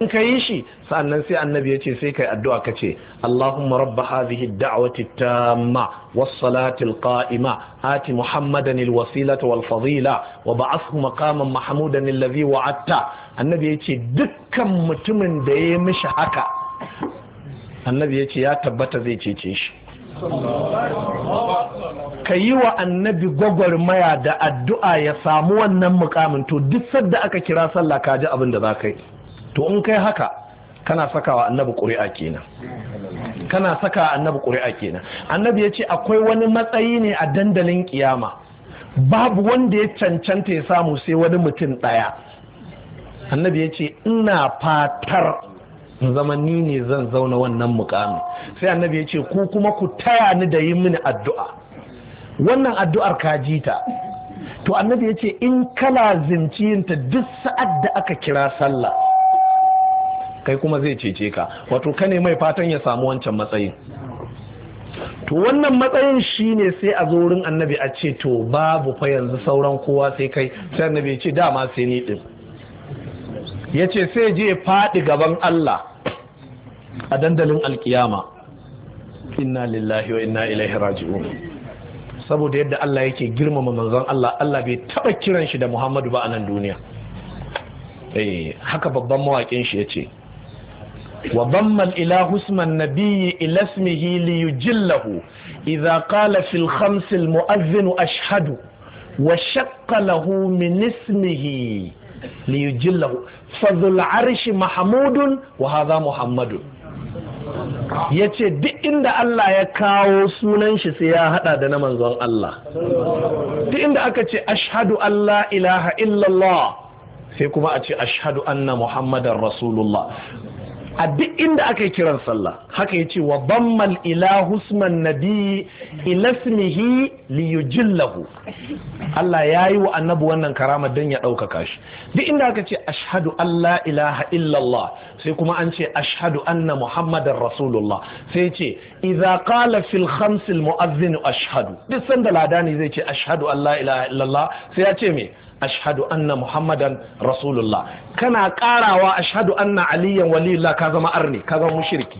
in ka yi shi sannan sai annabi ya ce sai kai addu'a ka ce Allahumma rabba hadhihi ad-da'wati at-tamma was-salati al-qa'ima ati Muhammadan al-wasilata wal-fadila wa ba'athhu maqaman mahmudan alladhi wa'adta. Annabi ya ce dukkan mutumin da ya mishi haka annabi ya ce ya tabbata zai cece shi. Ka yi wa annabi gwagwarmaya da addu'a ya samu wannan mukamin, to duk sadda aka kira sallah ka ji abin da za ka yi. To in kai haka kana sakawa annabi ƙuri'a kenan, kana saka annabi ƙuri'a kenan. Annabi ya ce akwai wani matsayi ne a dandalin kiyama babu wanda ya cancanta ya samu sai wani mutum ɗaya. Annabi ya ce ina fatar zama ni ne zan zauna wannan mukamin. Sai annabi ya ce ku kuma ku taya ni da yi mini addu'a. Wannan addu'ar ka ji ta. To annabi ya ce in kala zimci yinta duk sa'ad da aka kira sallah kai kuma zai cece ka, wato ka ne mai fatan ya samu wancan matsayin. To wannan matsayin shine sai a zo wurin annabi a ce to babu fa yanzu sauran kowa sai kai. Sai annabi ya ce dama sai ni din. Ya ce sai je faɗi gaban Allah a dandalin alkiyama, inna lillahi wa inna ilaihi raji'un. Saboda yadda Allah yake girmama manzon Allah, Allah bai taba kiran shi da Muhammadu ba a nan duniya. Haka babban mawaƙin shi yace wa damma al-ilahu isman nabiyyi ila ismihi li yujillahu idha qala fil khams al-mu'adhdhin ashhadu wa shaqqa lahu min ismihi li yujillahu fadhul arshi mahmudun wa hadha muhammadun. Ya ce duk inda Allah ya kawo sunan shi sai ya hada da na manzon Allah. Duk inda aka ce ashhadu an la ilaha illallah sai kuma a ce ashhadu anna muhammadan rasulullah. A duk inda aka yi kiran sallah haka ya ce wa dammal ilahu isman nabi ila ismihi li yujillahu. Allah ya yi wa annabi wannan karama don ya ɗaukaka shi. Duk inda aka ce ashhadu an la ilaha illallah sai kuma an ce ashhadu anna muhammadan rasulullah. Sai ce idza qala fil khams al mu'adhdhin ashhadu. Duk sanda ladani zai ce ashhadu an la ilaha illallah sai ya ce me ashhadu anna muhammadan rasulullah. Kana karawa ashhadu anna aliyan waliyullah ka zama arni, ka zama mushriki.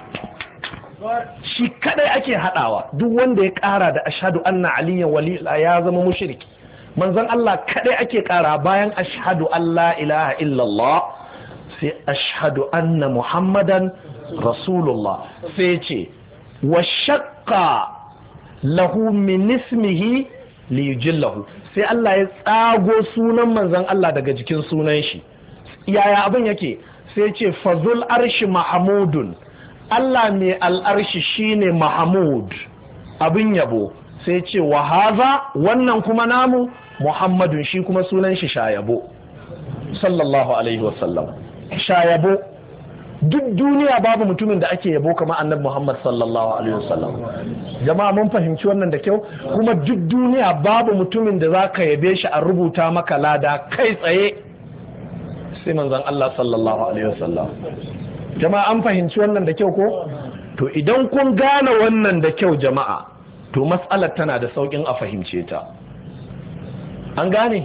Shi kadai ake hadawa, duk wanda ya kara da ashhadu anna aliyan waliyullah ya zama mushriki. Manzon Allah kadai ake kara bayan ashhadu an la ilaha illallah sai ashhadu anna muhammadan rasulullah. Sai ce wa shaqqa lahu min ismihi li yujillahu. Sai Allah ya tsago sunan manzon Allah daga jikin sunan shi. Yaya abin yake? Sai ce fazul arshi mahmudun. Allah mai al'arshi shine mahmud, abin yabo. Sai ce wa haza, wannan kuma namu muhammadun, shi kuma sunan shi shayabo sallallahu alaihi wasallam. Shayabo, duk duniya babu mutumin da ake yabo kamar annabi Muhammad sallallahu alaihi wasallam. Jama'a mun fahimci wannan da kyau. Kuma duk duniya babu mutumin da zaka yabe shi a rubuta maka lada kai tsaye sai manzon Allah sallallahu alaihi wasallam. Jama'a an fahimci wannan da kyau ko? To idan kun gane wannan da kyau jama'a, to mas'alar tana da saukin a fahimce ta. An gane?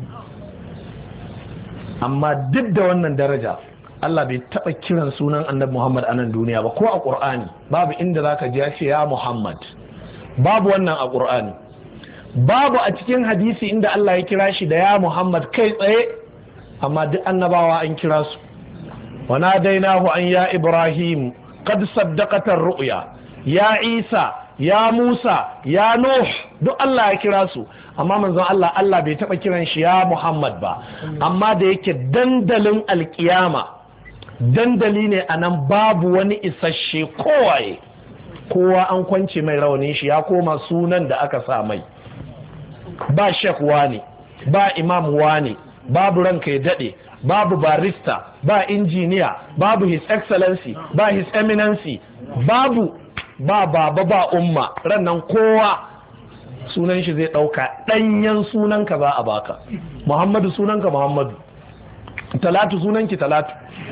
Amma duk da wannan daraja Allah bai taɓa kiran sunan annabi Muhammad a nan duniya ba, ko a ƙur'ani babu inda za ka ji ya ce ya Muhammad, babu wannan a ƙur'ani. Babu a cikin hadisi inda Allah ya kira shi da ya Muhammad kai tsaye, amma duk annabawa an kira su. Wa nadainahu an ya Ibrahim qad saddaqata ar-ru'ya, ya Isa, ya Musa, ya Nuh, duk Allah ya kira su. Amma manzon Allah bai taɓa kiran shi ya Muhammad ba. Amma da yake dandalin alkiyama dandali ne a nan babu wani isasshe kowaye, kowa an kwance mai rawanin shi ya koma sunan da aka sa mai. Ba shek wani, ba imam wani, babu ranka ya daɗe, babu barista, ba injiniya, babu his excellency, ba his eminency, babu ba baba ba umma. Rannan kowa sunan shi zai ɗauka, ɗanyen sunanka za a baka. Muhammadu sunanka Muhammadu, Talatu sunanki Talatu,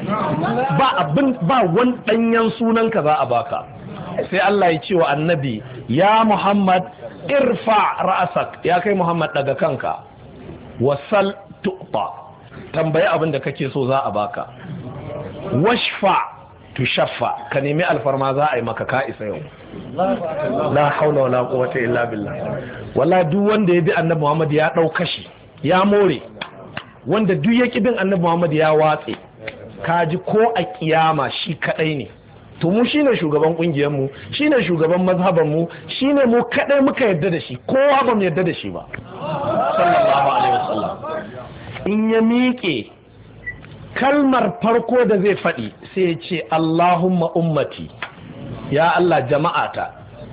ba wani ɗanyen sunanka za a baka. Sai Allah ya ce wa annabi ya Muhammad irfa ra'asak, ya kai Muhammad daga kanka, wasal tu'ta, tambayi abin da kake so za a baka. washfa tushaffa, ka nemi alfarma za a yi maka, ka isa yau. La haula wala quwwata illa billah. Wallahi duk wanda ya bi annabi Muhammad ya dau kashi, ya more. Wanda duk ya bin annabi Muhammad ya watse, kaji ko a kiyama shi kadai ne. To mu shine shugaban kungiyar mu, shine shugaban mazhaban mu, shine mu kadai muka yarda da shi, kowa ba mu yarda da shi ba. Sallallahu alaihi wasallam. In ya miƙe kalmar farko da zai faɗi sai ya ce Allahumma ummati, ya Allah jama'ata,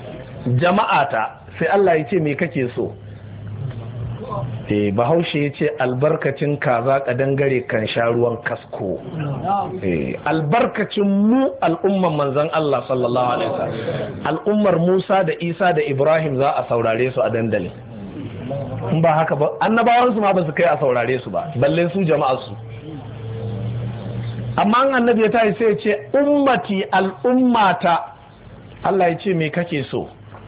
sai Allah ya ce me kake so? Bahaushe ya ce albarkacin kaza kadangare kan sha ruwan kasko. Albarkacin mu al'ummar manzon Allah sallallahu alaihi wasallam, al'ummar Musa da Isa da Ibrahim za a saurare su a dandali. In ba haka ba annabawansu ma ba su kai a saurare su ba, balle su jama'ar su. Amma annabi ya tayi sai ya ce ummati al'ummata, Allah ya ce me kake so?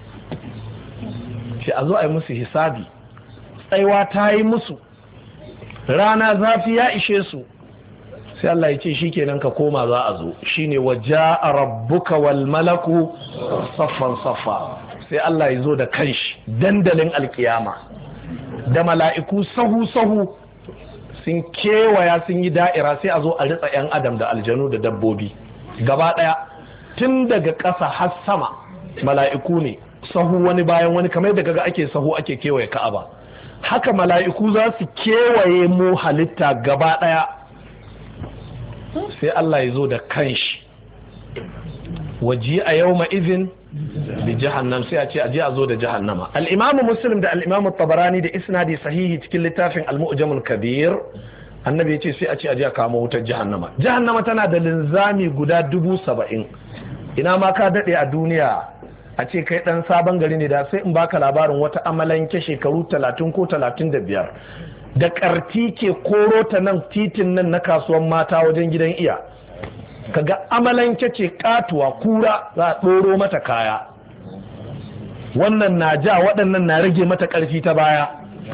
Shi a zo a yi musu hisabi, tsaiwa ta yi musu, rana zafi ya ishe su, sai Allah ya ce shikenan ka koma za a zo. Shine waja'a rabbuka wal malaku saffan saffa, sai Allah ya zo da kanshi dandalin alkiyama da mala'iku sahu sahu sun kewaya sun yi da'ira, sai a zo a ritsa 'yan adam da aljanu da dabbobi gaba daya, tun daga ƙasa har sama mala'iku ne sahu wani bayan wani, kamar da kaga ake sahu ake kewaye Ka'aba, haka mala'iku za su kewaye mu halitta gaba daya, sai Allah ya zo da kanshi. Waji a yawma izin bi jahannam, sai a ce aje a zo da jahannama. Al-Imam Muslim da al-Imam Tabarani da isnadi sahihi cikin littafin Al-Mu'jam al-Kabir, annabi yace sai a ce aje a kamo wutar jahannama. Jahannama tana da linzami guda 70,000. Ina ma ka dade a duniya a ce kai dan sabon gari ne, da sai in baka labarin wata amalanke shekaru 30 ko 35 da karti ke koro ta nan titin nan na kasuwan mata wajen gidan iya, kaga amalanke ce katuwa kura za a ɗoro mata kaya, wannan na ja waɗannan na rage mata ƙarfi ta baya.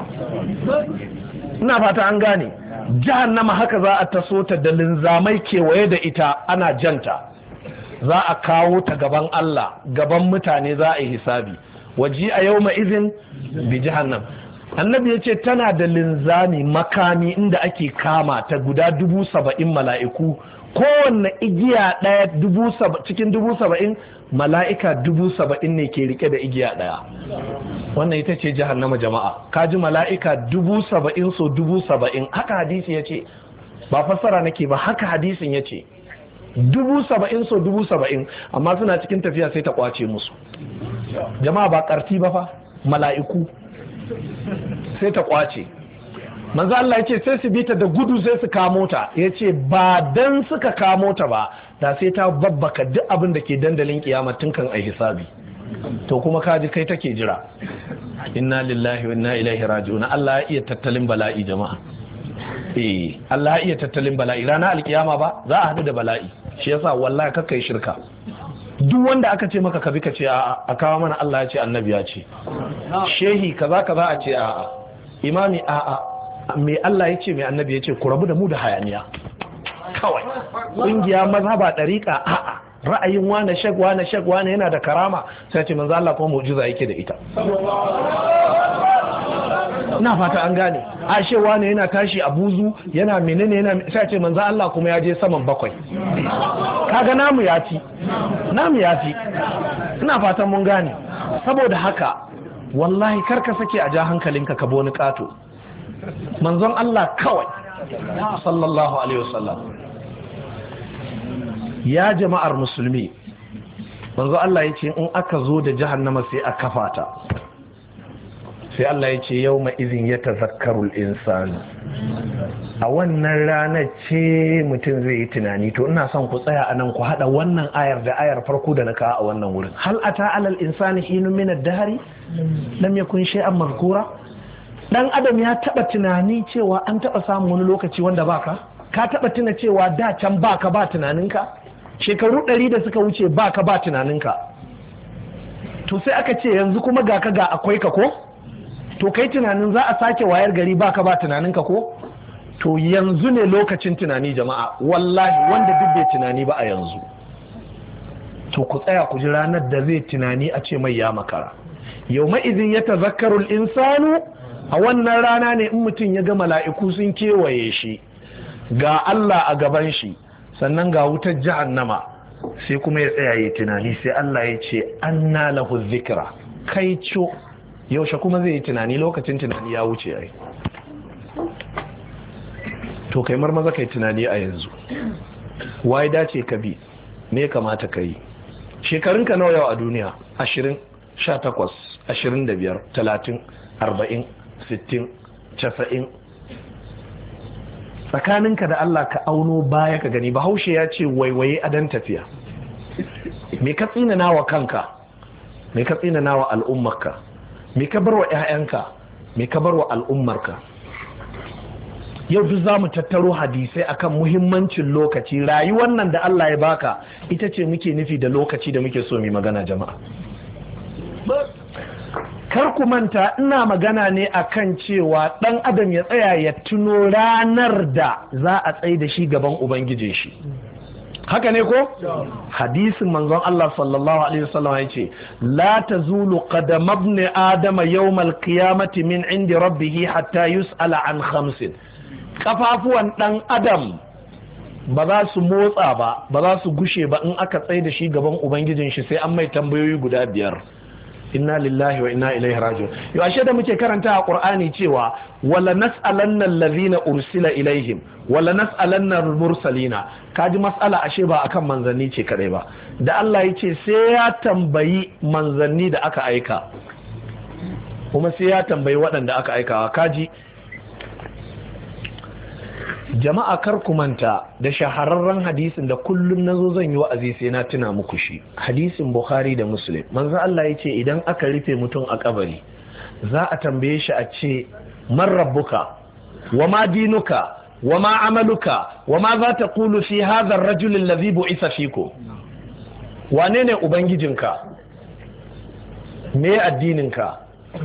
Ina fata an gane. Jahannama haka za a taso ta da linzamai kewaye da ita ana janta, za a kawo ta gaban Allah, gaban mutane za a yi hisabi. Waji a yau izin bi jahannam, annabi ya ce tana da linzami makami inda ake kama ta guda 70,000 mala'iku, kowanne igiya ɗaya cikin 70,000 mala'ika 70,000 ne ke rike da igiya ɗaya. Wannan ita ce jahannama jama'a, kaji mala'ika 70,000 so 70,000, haka hadisi ya ce, ba fassara nake ba, haka hadisin ya ce 70,000 so 70,000, amma suna cikin tafiya sai ta kwace musu. Jama'a ba ƙarti ba fa, mala'iku sai ta kwace. Manzo Allah yace sai su bita da gudu sai su kamo ta, yace ba dan suka kamo ta ba da sai ta babbaka duk abin da ke dandalin kiyama tun kan ai hisabi. To kuma kaji kai take jira. Inna lillahi wa inna ilaihi raji'un. Allah ya iya tattalin bala'i jama'a. Allah ya iya tattalin bala'i, ranar alkiyama ba za a hadu da bala'i. Shi yasa wallahi kakka yi shirka. Duk wanda aka ce maka kabi ka ce a'a, a kawo mana Allah ya ce annabi ya ce, shehi kaza kaza a ce a'a, imami a'a, me Allah ya ce me annabi ya ce, ku rabu da mu da hayaniya kawai. Kungiya mazhaba dariqa a'a, ra'ayin wane shek wane yana da karama, sai ce manzo Allah kuma mu'jiza yake da ita. Ina fata an gane. Ashe wane yana tashi a buzu, yana menene, yana sai ce manzo Allah kuma ya je saman 7. Kaga namu yafi. Ina fatan mun gane. Saboda haka wallahi karka sake a ja hankalinka ka boni kato. Manzon Allah kawai sallallahu alaihi wasallam. Ya jama'ar musulmi, manzo Allah ya ce in aka zo da jahannama sai a kafa ta, sai Allah ya ce yawma izin ya tazakkarul insani, a wannan ranar ce mutum zai yi tunani. To ina son ku tsaya a nan ku haɗa wannan ayar da ayar farko da na kawo a wannan wurin. Hal ata alal insani hinun min ad-dahri lam yakun shay'an mazkura. Dan adam ya taba tunani cewa an taba samun wani lokaci wanda baka? Ka taba tuna cewa da can baka ba tunaninka? Shekaru 100 da suka wuce baka ba tunaninka. To sai aka ce yanzu kuma ga akwai ka ko? To kai tunanin za a sake wayar gari baka ba tunaninka ko? to yanzu ne lokacin tunani jama'a, wallahi wanda duk bai tunani ba a yanzu to ku tsaya ku ji ranar da zai tunani a ce mai ya makara. Yawma idhin yatazakkaru al-insanu, a wannan rana ne in mutum ya ga mala'iku sun kewaye shi, ga Allah a gaban shi, sannan ga wutar jahannama, sai kuma ya tsaya yi tunani, sai Allah ya ce anna lahu dhikra, kai co yaushe kuma zai yi tunani? Lokacin tunani ya wuce ai. To kai marmaza kai tunani a yanzu, wai dace ka bi, me kamata ka yi? Shekarunka nawa yau a duniya? 20, 18, 25, 30, 40, 60, 90. Tsakaninka da Allah ka auno baya ka gani. Bahaushe ya ce waiwaye adan tafiya. Me ka tsinana wa kanka? Me ka tsinana wa al'ummarka? Me ka bar wa 'ya'yanka? Me ka bar wa al'ummarka? Yau duk za mu tattaro hadisai akan muhimmancin lokaci. Rayuwar nan da Allah ya baka ita ce muke nufi da lokaci da muke so mu magana jama'a. Kar ku manta ina magana ne akan cewa dan adam ya tsaya ya tuno ranar da za a tsaye da shi gaban ubangijin shi. Haka ne ko? Hadisin manzon Allah sallallahu alaihi wasallam ya ce la tazulu qadam ibn adama yawm al-qiyamati min indi rabbih hatta yus'ala an khamsin. Kafafuwan dan adam ba za su motsa ba za su gushe ba in aka tsaye da shi gaban ubangijin shi sai an mai tambayoyi guda 5. Inna lillahi wa inna ilaihi raji'un. Yau ashe da muke karanta a Qur'ani cewa wala nas'alanna allazina ursila ilaihim wala nas'alanna al-mursalina. Kaji mas'ala ashe ba akan manzanni ce kadai ba. Da Allah ya ce sai ya tambayi manzanni da aka aika, kuma sai ya tambayi waɗanda aka aikawa. Kaji jama'a, kar ku manta da shahararren hadisin da kullum nazo zan yi wa'azi sai na tuna muku shi. Hadisin Bukhari da Muslim. Manzo Allah yace idan aka rufe mutum a kabari za a tambaye shi a ce man rabbuka wa ma dinuka wa ma amaluka wa ma za taqulu fi hadha ar-rajul alladhi bu'itha fikum. Wane ne ubangijinka? Me addininka?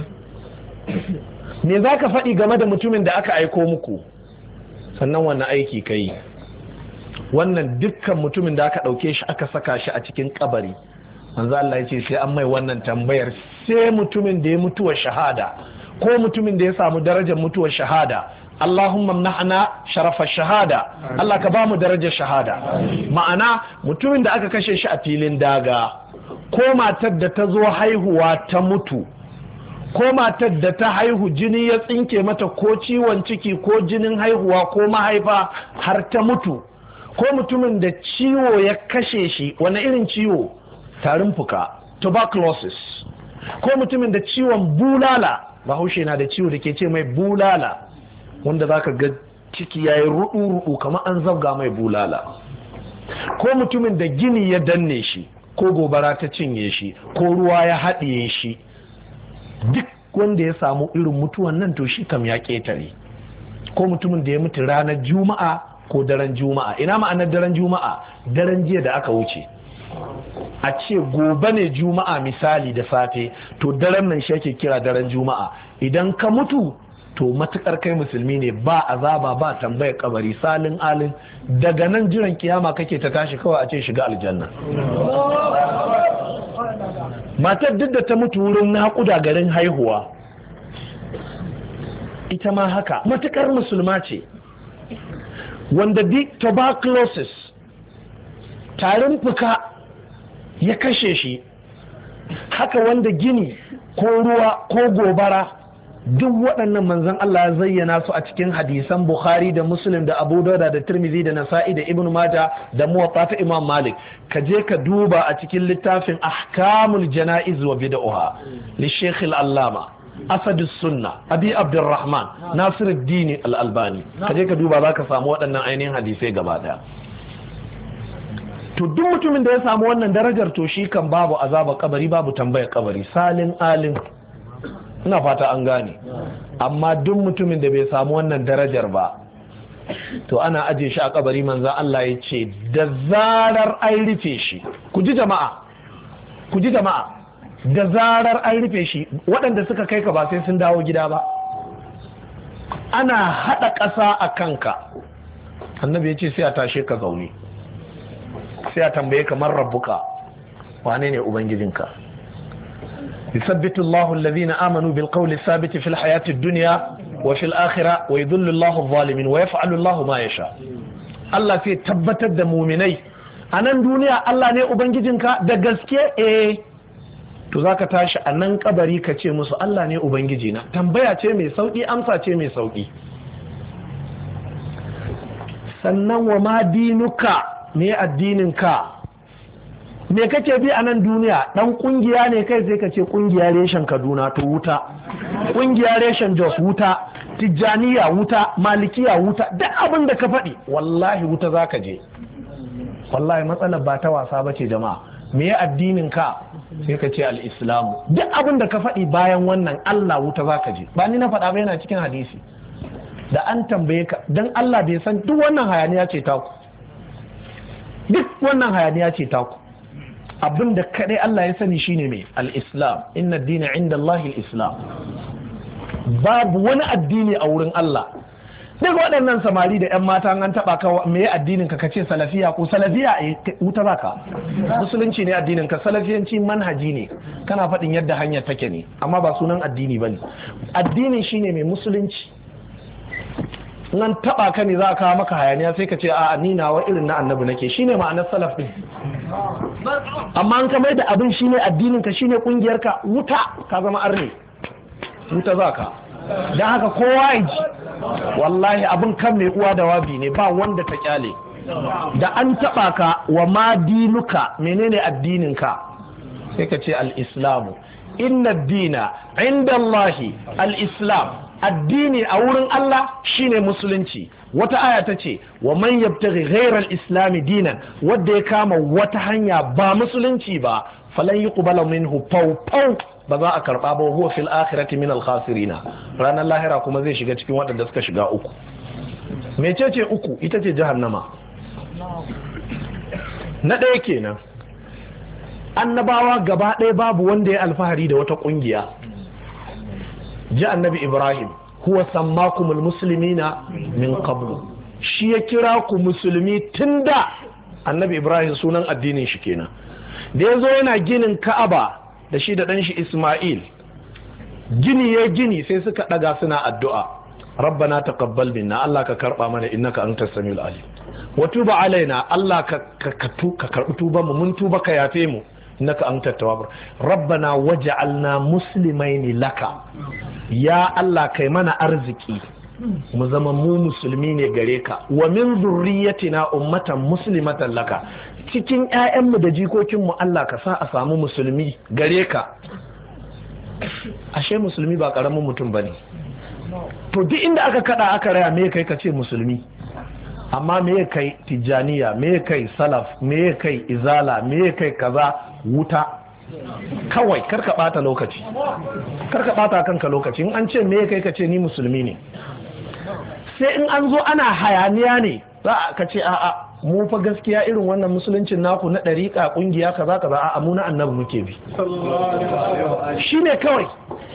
Me zaka faɗi game da mutumin da aka aiko muku? Sannan wannan aiki ka yi. Wannan dukkan mutumin da aka ɗauke shi aka saka shi a cikin kabari, manzo Allah ya ce sai an mai wannan tambayar. Sai mutumin da ya mutuwa shahada ko mutumin da ya samu darajar mutuwar shahada, Allahumma mna'na sharafa shahada, Allah ka ba mu darajar shahada. Ma'ana mutumin da aka kashe shi a filin daga, ko matar da ta zo haihuwa ta mutu, ko matar da ta haihu jini ya tsinke mata, ko ciwon ciki ko jinin haihuwa ko mahaifa har ta mutu, ko mutumin da ciwo ya kashe shi. Wani irin ciwo? Tarin fuka, tuberculosis. Ko mutumin da ciwon bulala, Bahaushe na da ciwo da ke ce mai bulala, wanda zaka ga ciki yayi rudu-rudu kamar an zabga mai bulala. Ko mutumin da gini ya danne shi, ko gobara ta cinye shi, ko ruwa ya haɗiye shi. Duk wanda ya samu irin mutuwan nan to shi kam ya ƙetare. Ko mutumin da ya mutu ranar juma'a ko daren juma'a. Ina ma'anar daren juma'a? Daren jiya da aka wuce. A ce gobe ne juma'a misali da safe, to daren nan shi ake kira daren juma'a. Idan ka mutu to matukar kai musulmi ne, ba azaba ba tambayar kabari, salin alin, daga nan jiran kiyama kake ta tashi kawai a ce shiga aljanna. Matar duk da ta mutu wurin naƙuda garin haihuwa, ita ma haka, matukar musulma ce. Wanda tuberculosis, tarin fuka ya kashe shi, haka wanda gini ko ruwa ko gobara, duk waɗannan manzon Allah ya zayyana su a cikin hadisan Bukhari da Muslim da Abu Dawud da Tirmidhi da Nasa'i da Ibn Majah da Muwatta ta Imam Malik. Ka je ka duba a cikin littafin Ahkamul Jana'iz wa Bid'ah li Sheikh Al-Allama Asadus Sunna Abi Abdurrahman Nasiruddin Al-Albani. Ka je ka duba zaka samu waɗannan ainihin hadisai gaba daya. To duk mutumin da ya samu wannan darajar to shi kan babu azaba kabari, babu tambayar kabari, salin alim. Ina fata an gane. Amma duk mutumin da bai samu wannan darajar ba to ana aje shi a kabari. Manzo Allah ya ce da zarar an rufe shi, ku ji jama'a, da zarar an rufe shi, waɗanda suka kai ka ba sai sun dawo gida ba. ana haɗa ƙasa a kanka, annabi ya ce sai a tashe ka zaune, sai a tambaye kamar rabbuka, wane ne ubangijinka? yusabbitu Allahu alladhina amanu bil qawli thabiti fil hayati dunya wa fil akhirah wa yudhillu Allahu adh-dhalimin wa yaf'alu Allahu ma yasha. Allah sai tabbatar da mu'minai a nan duniya. Allah ne ubangijinka da gaske, to zaka tashi a nan kabari ka ce musu Allah ne ubangijina. Tambaya ce mai sauki, amsa ce mai sauki. Sannan wa ma dinuka, me addininka, me kake bi a nan duniya? Dan kungiya ne kai, sai ka ce kungiya reshen Kaduna, to wuta. Kungiya reshen Jos, wuta. Tijjaniya, wuta. Malikiya, wuta. Duk abin da ka faɗi wallahi wuta zaka je. Wallahi matsalar ba ta wasa bace jama'a. Me addinin ka? Sai ka ce al-islamu. Duk abin da ka faɗi bayan wannan Allah wuta zaka je. Ba ni na faɗa ba, yana cikin hadisi. Da an tambaye ka, dan Allah bai san duk wannan hayaniya ce taku. Duk wannan hayaniya ce taku. Abin da kadai Allah ya sani shine mai al-islam. Inna ad-dina 'inda Allah al-islam. Babu wani addini a wurin Allah. Duk waɗannan samari da 'yan mata an taɓa ka, me addinin ka? Kace salafiya ko salafiya wuta baka. Musulunci ne addinin ka, salafiyanci manhaji ne, kana faɗin yadda hanyar take ne, amma ba sunan addini bane. Addini shine mai musulunci. Nan taɓa ka ne za a kawo maka hayaniya, sai ka ce a ni nawa irin na annabi nake, shine ma'anar salaf din. Amma an kamar da abin shine addinin ka, shine kungiyar ka, wuta, ka zama arne, wuta zaka. Dan haka kowa ya ji, wallahi abin kan mai uwa da wabi ne, ba wanda ta kyale. Da an taba ka, wa ma dinuka, menene addinin ka? Sai ka ce al-islamu. Inna dina inda Allahi al-islam. Addini a wurin Allah shine musulunci. Wata aya ta ce wa man yabtaghi ghayra al-islam dinan, wanda ya kama wata hanya ba musulunci ba, falan yuqbala minhu pau ba za a karba ba, huwa fil akhirati min al-khasirina. Ranar lahira kuma zai shiga cikin waɗanda suka shiga uku. Mecece uku? Ita ce jahannama. Na ɗaya kenan, annabawa gaba ɗaya babu wanda ya alfahari da wata ƙungiya. Ji annabi Ibrahim, huwa sammakumul muslimina min qablu, shi ya kira ku musulmi tun da. Annabi Ibrahim sunan addinin shi kenan. Da ya zo yana ginin Ka'aba da shi da ɗan shi Ismail, gini ya gini sai suka ɗaga suna addu'a, rabbana taqabbal minna, Allah ka karɓa mana, innaka antas samiul alim, wa tuba alaina, Allah ka karɓi tuban mu, mun tuba ka yafe mu, innaka antat tawwabur, rabbana waj'alna muslimaini laka, ya Allah kai mana arziki mu zama mu musulmi ne gare ka, wa min zurriyatina ummatan muslimatan laka, cikin ƴaƴanmu da jikokinmu Allah ka sa a samu musulmi gare ka. Ashe musulmi ba karamin mutum bane. To duk inda aka kada aka raya, me kai ka ce musulmi, amma me kai tijaniya, me kai salaf, me kai izala, me kai kaza, wuta. Kawai karka bata lokaci, karka bata kanka lokaci. In an ce me kai ka ce ni musulmi ne. Sai in an zo ana hayaniya ne za ka ce a'a mu fa gaskiya irin wannan musuluncin naku na ɗariƙa ƙungiya kaza kaza, a'a mu na annabi muke bi, shine kawai.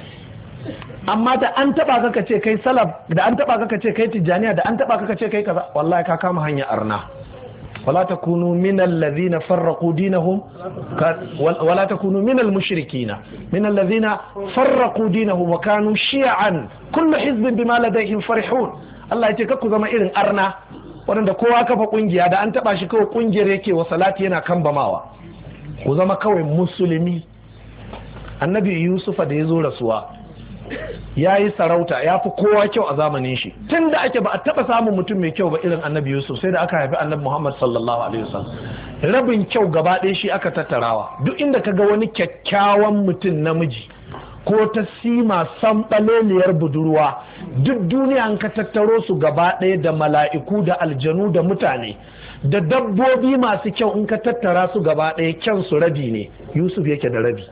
Amma da an taba ka ce kai salaf, da an taba ka ce kai tijaniya, da an taba ka ce kai kaza, wallahi ka kama hanya arna. ولا تكونوا من الذين فرقوا دينهم ولا تكونوا من المشركين من الذين فرقوا دينهم وكانوا شيعا كل حزب بما لديهم فرحون. Allah ya ce kakku zama irin arna waɗanda kowa kafa kungiya, da an taba shi kawai kungiyar yake wa salati yana kan bamawa. Ku zama kawai musulmi. Annabi Yusufa da ya zo rasuwa ya yi sarauta, ya fi kowa kyau a zamanin shi. Tun da ake ba a taɓa samun mutum mai kyau ba irin annabi Yusuf, sai da aka haifi annabi Muhammad sallallahu alaihi wasallam. Rabin kyau gaba ɗaya shi aka tattarawa. Duk inda ka ga wani kyakkyawan mutum namiji ko ta sima samɓaleliyar budurwa, duk duniya an ka tattaro su gaba ɗaya, da mala'iku da aljanu da mutane da dabbobi masu kyau, in ka tattara su gaba ɗaya kyan su rabi ne, Yusuf yake da rabi.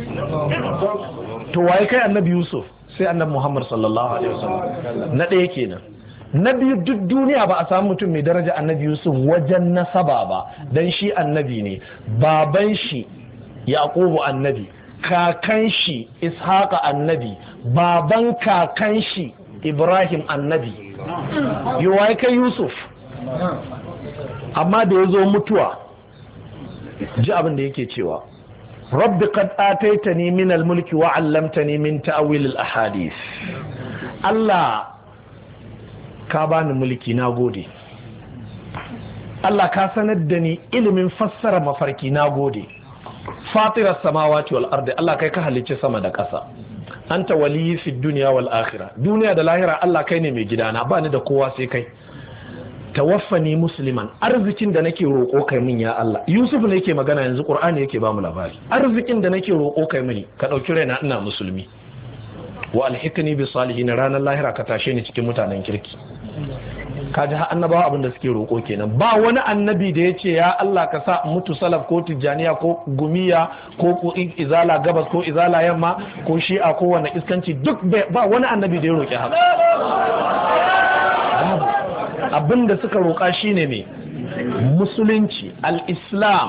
To waye kai annabi Yusuf? Sai annabi Muhammad sallallahu alaihi wasallam. Na ɗaya kenan. Na biyu, duk duniya ba a samu mutum mai daraja annabi Yusuf wajen nasaba ba, dan shi annabi ne, baban shi Yaqubu annabi, kakan shi Ishaqa annabi, baban kakan shi Ibrahim annabi, yiwa kai Yusuf. Amma da ya zo mutuwa, ji abin da yake cewa, rabbi qad ataitani min al-mulki wa 'allamtani min ta'wil al-ahadith. Allah ka bani mulki, na gode. Allah ka sanar da ni ilimin fassara mafarki, na gode. Fatiras samawati wal ardi, Allah kai ka halicci sama da ƙasa. Anta waliyyi fid dunya wal akhirah, duniya da lahira Allah kai ne mai gidana, ba ni da kowa sai kai. Tawaffani musliman, arzikin da nake roƙo kai min ya Allah. Yusuf ne yake magana yanzu, Qur'ani yake ba mu labari. Arzikin da nake roƙo kai mini, ka ɗauki raina ina musulmi. Wa alhikni bi salihin, ranar lahira ka tashe ni cikin mutanen kirki. Kaji har annabawa abin da suke roƙo kenan. Ba wani annabi da ya ce ya Allah ka sa mutu salaf ko tijjaniya ko gumiya ko izala gabas ko izala yamma ko shi'a ko wani iskanci, duk ba wani annabi da ya roƙi haka. Abin da suka roƙa shine mai musulunci, al-islam.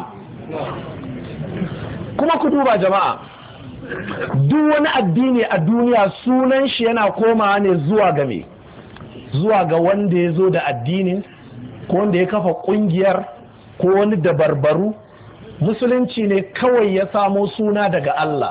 Kuma ku duba jama'a, duk wani addini a duniya sunan shi yana komawa ne zuwa ga me, zuwa ga wanda ya zo da addinin, ko wanda ya kafa ƙungiyar, ko wani dabarbaru. Musulunci ne kawai ya samo suna daga Allah.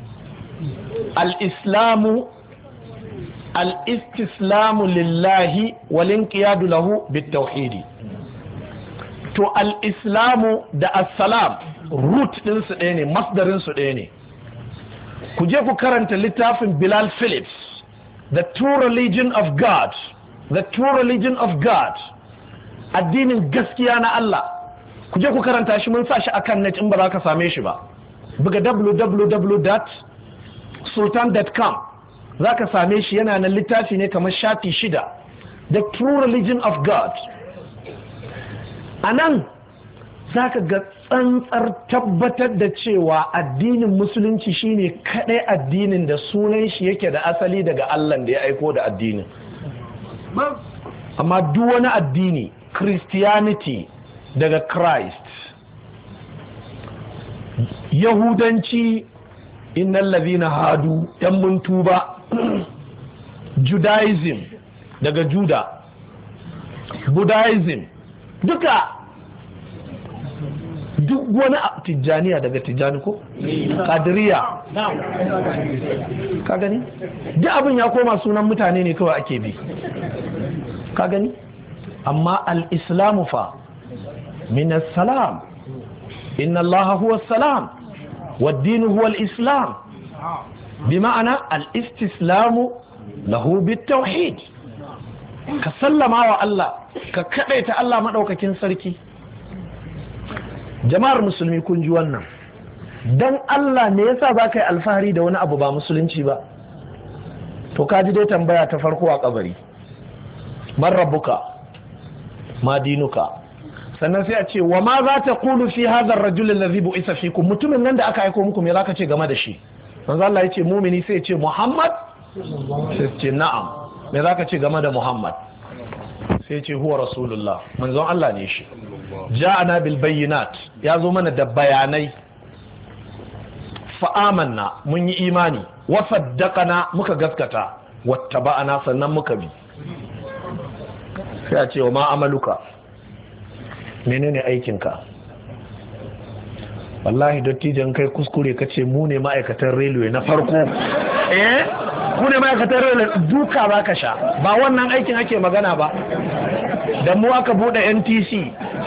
Al-islamu al-istislamu lillahi walinqiyadu lahu bitauhidi. To al-islamu da as-salam root din su ɗaya ne, masdarin su ɗaya ne. Ku je ku karanta littafin Bilal Phillips, The True Religion of God, The True Religion of God, addinin gaskiya na Allah. Ku je ku karanta shi, mun sa shi akan net in ba za ka same shi ba. Buga www.sultan.com za ka same shi, yana nan littafi ne kamar shafi 6, The True Religion of God. A nan za ka ga tsantsar tabbatar da cewa addinin musulunci shine kaɗai addinin da sunan shi yake da asali daga Allah da ya aiko da addinin. Amma duk wani addini, Christianity daga Christ, Yahudanci innal ladhina hadu yan mun tuba, Judaism daga Juda, Buddhism duka, duk wani Tijjaniya daga Tijjani ko Qadiriyya, ka gani duk abin ya koma sunan mutane ne kawai ake bi, ka gani. Amma al-islamu fa min as-salam, inna Allah huwa as-salam wad-din huwa al-islam, bi ma'ana al-istislamu lahu bit-tauhid. Ka sallama wa Allah, ka kadaita Allah madaukakin sarki. Jama'ar musulmi kun ji wannan, dan Allah ne yasa za ka yi alfahari da wani abu ba musulunci ba? To ka ji dai tambaya ta farko a kabari, man rabbuka ma dinuka, sannan sai a ce wa ma za ta kulu fi hadha ar-rajul alladhi bu'itha fikum, mutumin nan da aka aika muku me za ka ce game da shi? Manzo Allah ya ce mumini sai ya ce Muhammad, sai ce na'am, me za ka ce game da Muhammad? Sai ce huwa rasulullah, manzon Allah ne shi. Ja'ana bil bayyinat, ya zo mana da bayanai. Fa amanna, mun yi imani. Wa saddaqana, muka gaskata. Wattaba'ana, sannan muka bi. Sai a ce wa ma amaluka, menene aikinka? Wallahi dattijan kai kuskure kace mu ne ma'aikatan railway na farko. Ku ne ma'aikatan railway, duka ba ka sha, ba wannan aikin ake magana ba. Da mu aka bude NTC,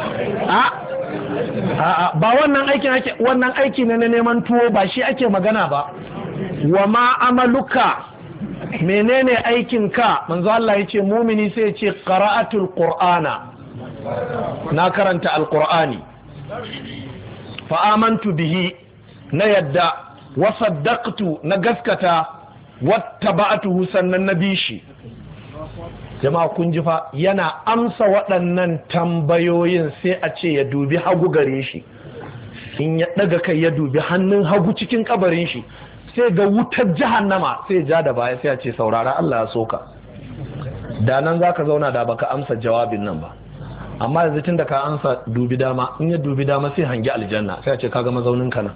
ba wannan aikin ake, wannan aiki ne na neman tuwo, ba shi ake magana ba. Wa ma amaluka, menene aikinka? Manzo Allah yace mumini sai yace qara'atul qur'ana, na karanta alqur'ani, fa amantu bihi, na yadda, wa saddaqtu, na gaskata, wattaba'tuhu, sannan na bi shi. Jama'a kun ji fa, yana amsa waɗannan tambayoyin sai a ce ya dubi hagu gare shi, in ya ɗaga kai ya dubi hannun hagu cikin kabarin shi, sai ga wutar jahannama, sai ja da baya sai a ce saurara, Allah ya soka. Da nan za ka zauna da baka amsa jawabin nan ba, amma yanzu tun da ka amsa dubi dama, in ya dubi dama sai hangi aljanna, sai a ce kaga mazaunin ka nan.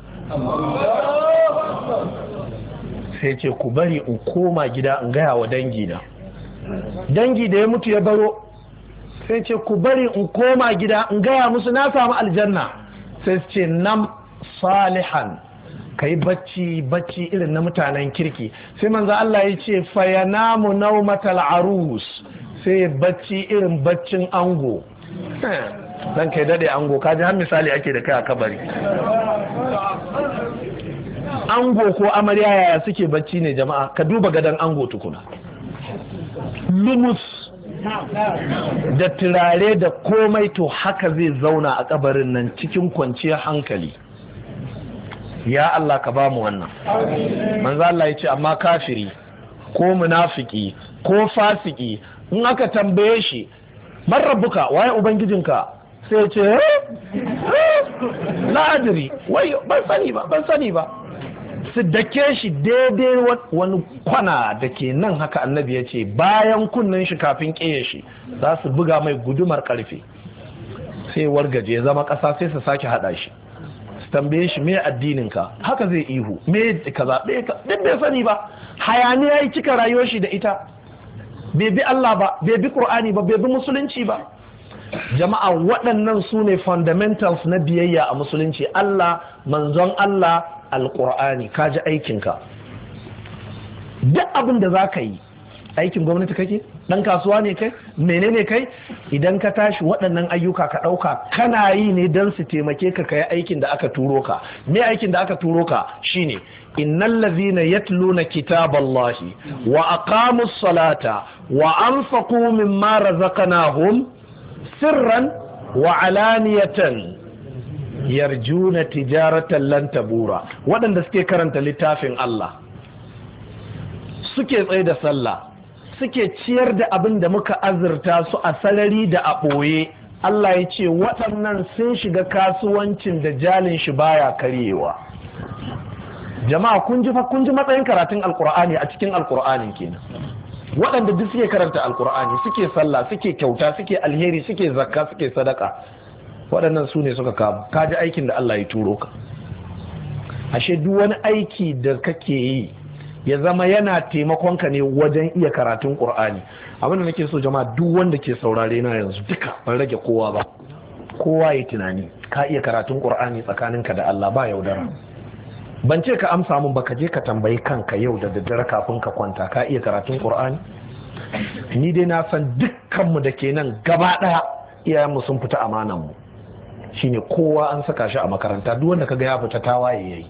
Sai ce ku bari in koma gida in gaya wa dangina, dangi da ya mutu ya baro, sai ce ku bari in koma gida in gaya musu na samu aljanna, sai su ce nam salihan, kai bacci irin na mutanen kirki. Sai manzo Allah ya ce fa yanamu naumatal arus, sai bacci irin baccin ango. Dan kai dade ango, kaji har misali ake da kai a kabari. Ango ko amarya yaya suke bacci ne jama'a? Ka duba gadon ango tukuna, lumus da turare da komai, to haka zai zauna a kabarin nan cikin kwanciyar hankali. Ya Allah ka ba mu wannan. Manzo Allah ya ce amma kafiri ko munafiki ko fasiki in aka tambaye shi man rabbuka, waye ubangijinka, sai ya ce la adri, wai ban sani ba su dake shi daidai wani kwana da ke nan, haka annabi ya ce bayan kunnen shi kafin ƙeye shi za su buga mai gudumar karfe sai wargaje ya zama ƙasa, sai su sake haɗa shi, su tambaye shi me addininka, haka zai ihu me kaza duk bai sani ba. Hayaniya yi cika rayuwar shi da ita, bai bi Allah ba, bai bi Qur'ani ba, bai bi musulunci ba. Jama'a waɗannan su ne fundamentals na biyayya a musulunci: Allah, manzon Allah, alƙur'ani. Ka ji aikinka. Duk abin da za ka yi, aikin gwamnati kake, ɗan kasuwa ne kai, menene kai, idan ka tashi waɗannan ayyuka ka ɗauka kana yi ne don su taimake ka kai aikin da aka turo ka. Me aikin da aka turo ka shine innal ladhina yatluna kitaballahi wa aqamus salata wa anfaqu mimma razaqnahum sirran wa alaniyatan yarjuna tijaratan lan tabura. Waɗanda suke karanta littafin Allah, suke tsaye da sallah, suke ciyar da abin da muka azurta su a sarari da a ɓoye, Allah ya ce waɗannan sun shiga kasuwancin da jalin shi baya karyewa. Jama'a kun ji matsayin karatun alkur'ani a cikin alkur'anin kenan. Waɗanda duk suke karanta alkur'ani, suke sallah, suke kyauta, suke alheri, suke zakka, suke sadaka, waɗannan su ne suka kama. Ka ji aikin da Allah ya turo ka. Ashe duk wani aiki da kake yi ya zama yana taimakonka ne wajen iya karatun Qur'ani. Abin da nake so jama'a, duk wanda ke saurare na yanzu duka, ban rage kowa ba, kowa ya tunani ka iya karatun Qur'ani tsakaninka da Allah, ba yaudara. Ban ce ka amsa mun ba, ka je ka tambayi kanka yau da daddare kafin ka kwanta, ka iya karatun Qur'ani? Ni dai na san dukkanmu da ke nan gaba ɗaya iyayenmu sun fita amanan mu, shine kowa an saka shi a makaranta. Duk wanda kaga ya fita tawaye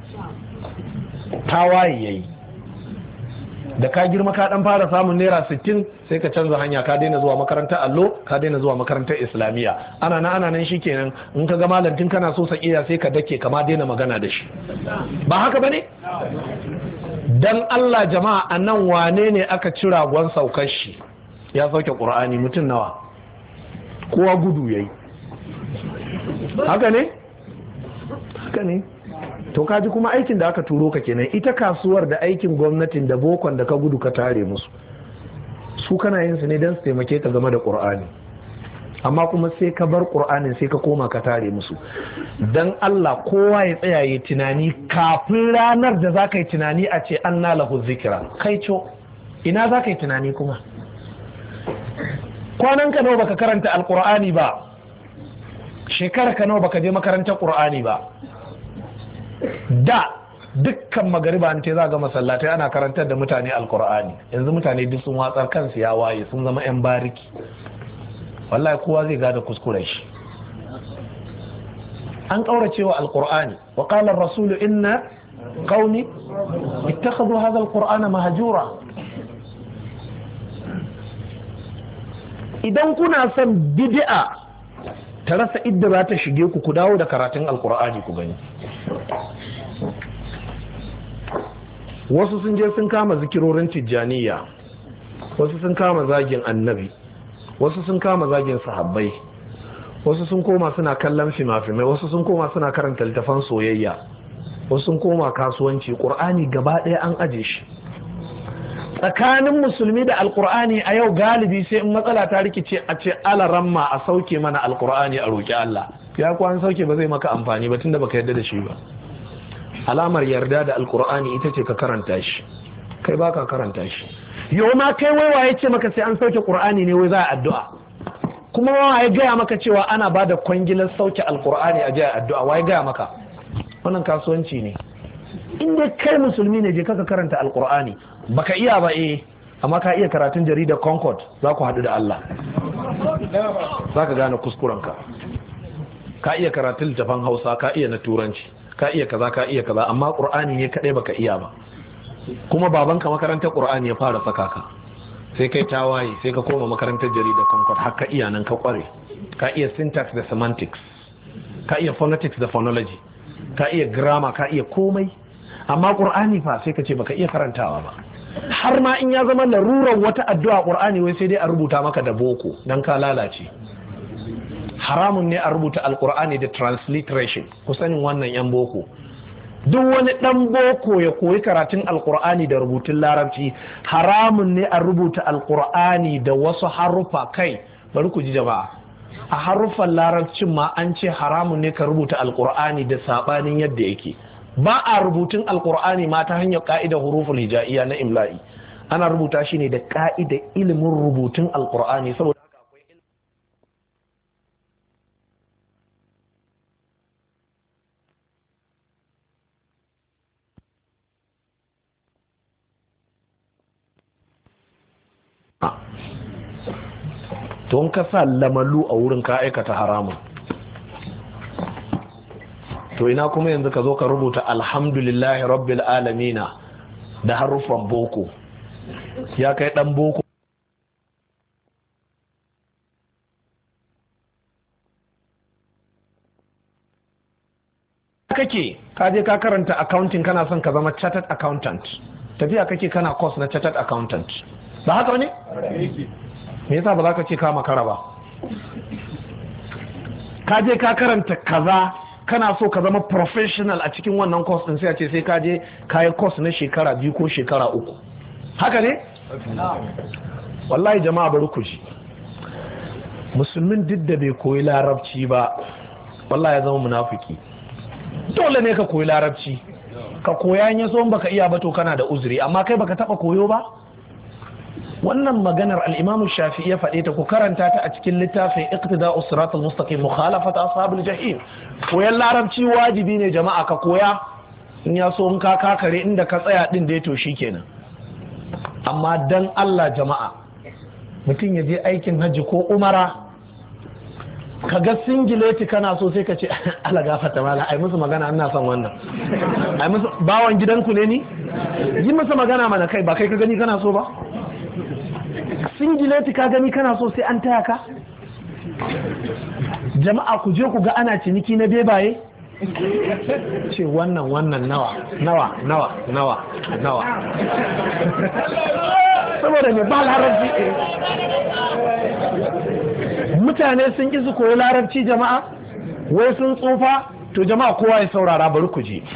yayi. Da ka girma ka dan fara samun naira 60 sai ka canza hanya, ka daina zuwa makarantar allo, ka daina zuwa makarantar islamiyya. Ana nan shikenan, in ka ga malantin kana so sakiya sai ka dake, kama daina magana da shi. Ba haka bane? Dan Allah jama'a, anan wane ne aka ci ragon saukar shi ya sauke Qur'ani? Mutum nawa? Kowa gudu yayi. Haka ne? To kaji kuma aikin da aka turo ka kenan. Ita kasuwar da aikin gwamnatin da bokon da ka gudu ka tare musu, su kana yin su ne don su taimake ka game da Qur'ani, amma kuma sai ka bar Qur'anin sai ka koma ka tare musu. Dan Allah kowa ya tsaya yi tunani kafin ranar da za ka yi tunani a ce anna lahu zikra. Kai co, ina za ka yi tunani kuma? Kwanan ka nawa baka karanta alqur'ani ba? Shekara ka nawa baka je makarantar Qur'ani ba? Da dukkan magariba an ce za ga masallatai ana karantar da mutane alkur'ani. Yanzu mutane duk sun watsar, kansu ya waye, sun zama yan bariki. Wallahi kowa zai gada kuskuren shi. An kaurace wa alkur'ani. Wa qala ar-rasul inna qaumi ittakhadhu hadha alqur'ana mahjura. Idan kuna son bid'a ta rasa idda za ta shige ku dawo da karatun alkur'ani ku gani. Wasu sun je sun kama zikirorin tijjaniya, wasu sun kama zagin annabi, wasu sun kama zagin sahabbai, wasu sun koma suna kallon fima-fimai, wasu sun koma suna karanta littafan soyayya, wasu sun koma kasuwanci. Qur'ani gaba ɗaya an aje shi. Tsakanin musulmi da alkur'ani a yau galibi sai in matsala ta rikice a ce alaramma a sauke mana alkur'ani a roƙi Allah. Ya kuwa an sauke ba zai maka amfani ba tunda baka yarda da shi ba. Alamar yarda da alkur'ani ita ce ka karanta shi, kai baka karanta shi. yau ma kai wai waye ce maka sai an sauke qur'ani ne wai za a addu'a, kuma waye gaya maka cewa ana ba da kwangilar sauke alqur'ani a jiya addu'a, waye gaya maka? wannan kasuwanci ne. in dai kai musulmi ne je kaka karanta alqur'ani, baka iya ba amma ka iya karatun jaridar Concord, za ku haɗu da Allah, za ka gane kuskurenka. Ka iya karatun littafin Hausa, ka iya na Turanci, ka iya kaza, amma ƙur'ani ne kaɗai baka iya ba. Kuma babanka makarantar ƙur'ani ya fara saka ka, sai kai tawaye, sai ka koma makarantar jaridar Concord, har ka iya nan ka ƙware. Ka iya syntax da semantics, ka iya phonetics da phonology, ka iya grammar, ka iya komai. Amma ƙur'ani fa sai ka ce baka iya karantawa ba. Har ma in ya zama larurar wata addu'a ƙur'ani wai sai dai a rubuta maka da boko dan ka lalace. Haramun ne a rubuta alƙur'ani da transliteration, ku sanin wannan yan boko. Duk wani ɗan boko ya koyi karatun alƙur'ani da rubutun larabci, haramun ne a rubuta alƙur'ani da wasu haruffa. Kai bari ku ji jama'a, a haruffan larabcin ma an ce haramun ne ka rubuta alƙur'ani da saɓanin yadda yake. Ba a rubutun alkur'ani ma ta hanyar ka'idar huruful hijaiya na imla'i, ana rubuta shi ne da ka'idar ilimin rubutun alkur'ani. Saboda haka akwai don ka sa lamalu a wurin ka aikata haramun. To ina kuma yanzu ka zo ka rubuta alhamdulillahi rabbil alamina da haruffan boko, ya kai dan boko. Kake ka je ka karanta accounting, kana son ka zama chartered accountant, tafiya kake kana course na chartered accountant, ba haka ne? Me yasa ba za ka ce ka makara ba? Ka je ka karanta kaza, kana so ka zama professional a cikin wannan course din, sai a ce sai ka je kayi course na shekara 2 ko shekara 3. Haka ne? Wallahi jama'a bari ku ji, musulmin duk da bai koyi larabci ba wallahi ya zama munafiki. Dole ne ka koyi larabci, ka koya in yaso baka iya ba to kana da uzuri, amma kai baka taba koyo ba. Wannan maganar al-Imam Shafi'i ya faɗe ta, ku karanta ta a cikin littafin Iqtida'us Siratal Mustaqim Mukhalafat Ashabil Jahim. Koyan larabci wajibi ne jama'a, ka koya in ya so in ka kakare inda ka tsaya din da ya to shikenan. Amma dan Allah jama'a, mutum ya je aikin hajji ko umara, ka ga singileti kana so sai ka ce ala gafata mala ai musu magana, ina son wannan, ai musu bawan gidanku ne ni, yi musu magana mana, kai ba kai ka gani kana so ba? Singileti ka gani kana so sai an taya ka? Jama'a ku je ku ga ana ciniki na bebaye, ce wannan nawa saboda ne ba larabci. Mutane sun ƙi su koyi larabci jama'a, wai sun tsufa. To jama'a kowa ya saurara, bari ku je.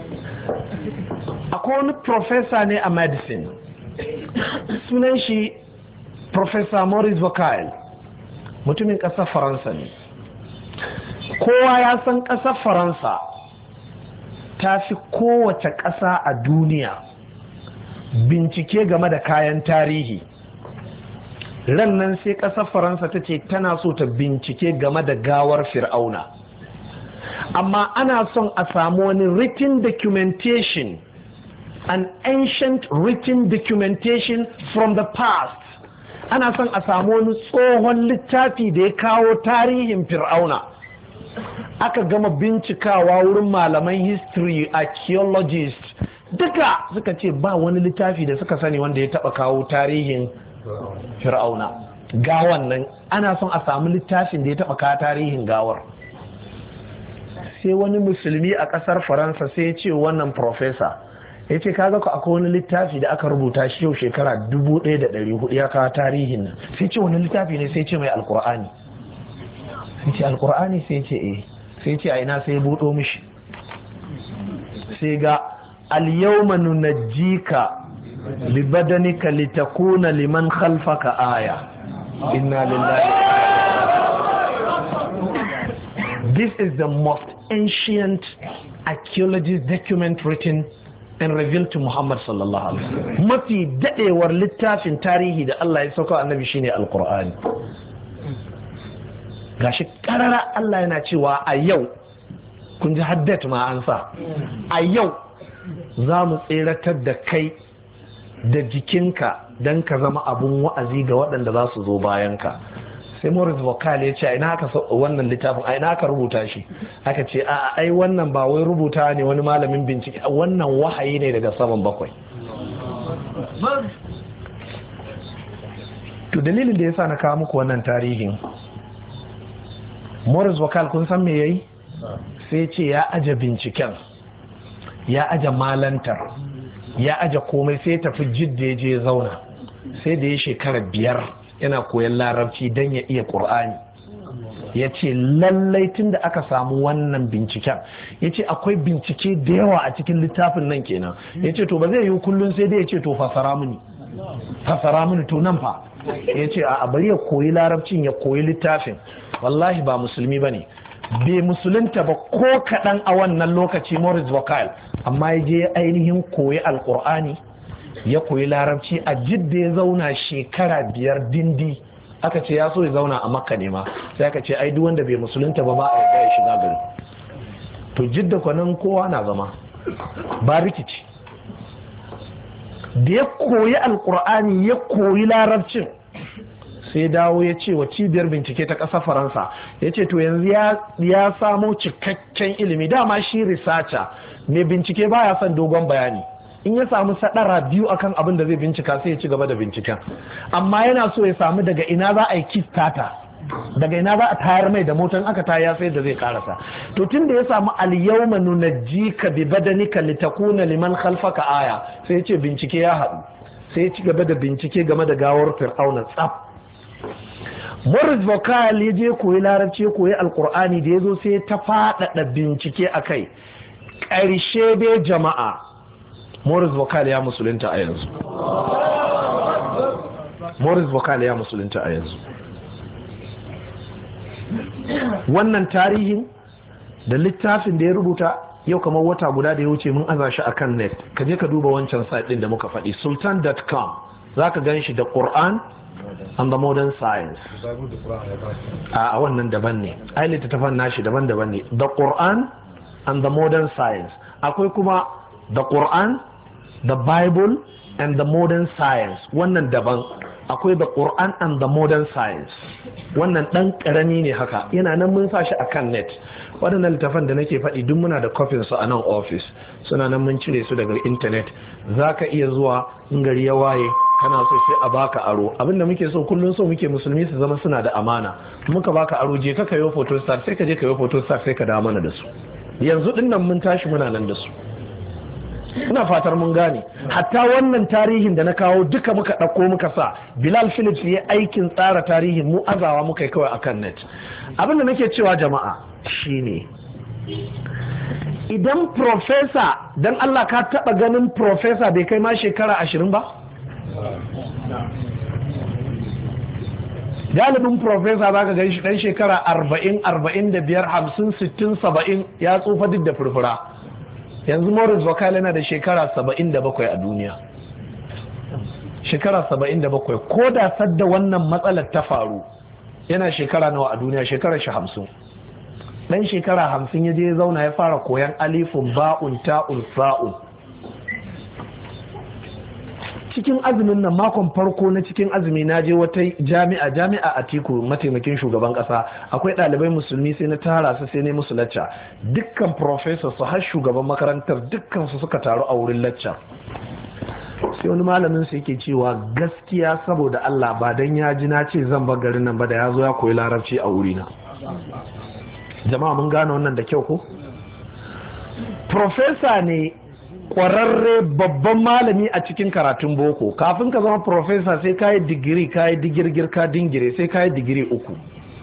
Akwai wani professor ne a medicine, sunan shi Professor Maurice Bucaille, mutumin ƙasar Faransa ne. Kowa ya san ƙasar Faransa ta fi kowace ƙasa a duniya bincike game da kayan tarihi. Ran nan sai ƙasar Faransa ta ce tana so ta bincike game da gawar Fir'auna, amma ana son a samu wani written documentation, an ancient written documentation from the past. Ana son a samu wani tsohon littafi da ya kawo tarihin Fir'auna. Aka gama bincikawa wurin malaman history, archaeologist, duka suka ce ba wani littafi da suka sani wanda ya taba kawo tarihin Fir'auna. Gawan nan ana son a samu littafin da ya taba kawo tarihin gawar. Sai wani musulmi a kasar Faransa sai ya ce wannan professor, ya ce kaga ku akwai wani littafi da aka rubuta shi yau shekara 1400 ya kawo tarihin nan. Sai ce wani littafi ne, sai ce mai alkur'ani. Sai ce alkur'ani, sai ce eh. Sai ce a ina, sai buɗo mishi, sai ga al-yawma nunajjika bi badanika litakuna liman khalfaka aya. Inna lillahi. This is the most ancient archaeologist document written and revealed to Muhammad sallallahu alaihi wasallam. Mafi dadewar littafin tarihi da Allah ya sauka annabi shine alqur'ani. Gashi karara Allah yana cewa a yau kun ji haddat ma an sa, a yau za mu tseratar da kai da jikinka don ka zama abun wa'azi ga waɗanda za su zo bayanka. Sai Morris Vocal ya ce a ina aka wannan littafin, a ina aka rubuta shi, aka ce a ai wannan ba wai rubuta ne wani malamin bincike, wannan wahayi ne daga saman bakwai. To dalilin da ya sa na kawo muku wannan tarihin, Morris Vocal kun san me yayi? Sai ce ya aje binciken, ya aje malantar, ya aje komai, sai tafi Jidda ya je zauna, sai da ya shekara 5 yana koyon larabci don ya iya ƙur'ani. Ya ce lallai tun da aka samu wannan binciken, ya ce akwai bincike da yawa a cikin littafin nan kenan. Ya ce to ba zai yi kullum sai dai ya ce to fasara mini to nan fa. Ya ce a bari ya koyi larabcin, ya koyi littafin. Wallahi ba musulmi ba ne, bai musulunta ba ko kaɗan a wannan lokaci Morris Vocal, amma ya je ainihin koyi alƙur'ani, ya koyi larabci a Jidda ya zauna shekara 5 dindi. Aka ce ya so ya zauna a Makka ne ma, sai aka ce ai duk wanda bai musulunta ba a yarda ya shiga gari. To Jidda kwanan kowa na zama ba rikici. Da ya koyi alƙur'ani ya koyi larabcin, sai dawo ya ce wa cibiyar bincike ta ƙasar Faransa, ya ce to yanzu ya samo cikakken ilimi. Dama shi researcher mai bincike baya son dogon bayani, in ya samu sadara 2 akan abin da zai bincika sai ya ci gaba da binciken, amma yana so ya samu daga ina za a yi kittata, daga ina za a tayar mai da motan aka taya sai da zai karasa. To tun da ya samu al-yawma nunajjika bi badanika litakuna liman khalfaka aya, sai ya ce bincike ya haɗu, sai ya ci gaba da bincike game da gawar Fir'auna tsaf. Morris Vocal ya je koyi larabci, koyi alkur'ani, da ya zo sai ta faɗaɗa bincike a kai. Ƙarshe dai jama'a, Morris Vocal ya musulunta a yanzu. Morris Vocal ya musulunta a yanzu. Wannan tarihin da littafin da ya rubuta yau kamar wata guda da ya wuce mun aza shi akan net. Ka je ka duba wancan site ɗin da muka faɗi, sultan.com, za ka gan shi da Quran and the modern science. A wannan daban ne, ai littattafan nashi daban-daban ne. The Quran and the modern science. Akwai kuma the Quran, the Bible and the modern science. Wannan daban. Akwai the Quran and the modern science. Wannan dan karami ne haka, yana nan mun sa shi akan net. Waɗannan littafan da nake faɗi duk muna da kofin su a nan office, suna nan mun cire su daga internet. Zaka iya zuwa in gari ya waye kana so sai a baka aro. Abinda muke so kullun so muke musulmi su zama suna da amana. Muka baka aro, je ka kayo photostat, sai ka je kayo photostat sai ka dawo mana da su. Yanzu din nan mun tashi muna nan da su. Ina fatar mun gane. Hatta wannan tarihin da na kawo duka muka ɗauko muka sa. Bilal Phillips ya aikin tsara tarihin, mu azawa muka yi kawai akan net. Abin da nake cewa jama'a shine, idan profesa, dan Allah ka taɓa ganin profesa bai kai ma shekara 20 ba? Galibin profesa za ka gan shi ɗan shekara 40, 45, 50, 60, 70 ya tsufa duk da furfura. Yanzu Morris Vocal yana da shekara 77 a duniya. Shekara 77, ko da sadda wannan matsalar ta faru yana shekara nawa a duniya? Shekara 50. Dan shekara 50 ya je zauna ya fara koyan alifun ba'un ta'un sa'un. Cikin azumin nan, makon farko na cikin azumi, na je wata jami'a Atiku, mataimakin shugaban kasa, akwai ɗalibai musulmi, sai na tara su sai ne musu lacca. Dukkan professor su har shugaban makarantar dukkan su suka taru a wurin lacca. Sai wani malamin su yake cewa gaskiya saboda Allah ba dan ya ji na ce zan bar garin nan ba da ya zo ya koyi larabci a wurina. Jama'a mun gane wannan da kyau ko? Professor ne ƙwararre, babban malami a cikin karatun boko. Kafin ka zama professor sai ka yi digiri, ka yi digirgir, ka dingire, sai ka yi digiri 3.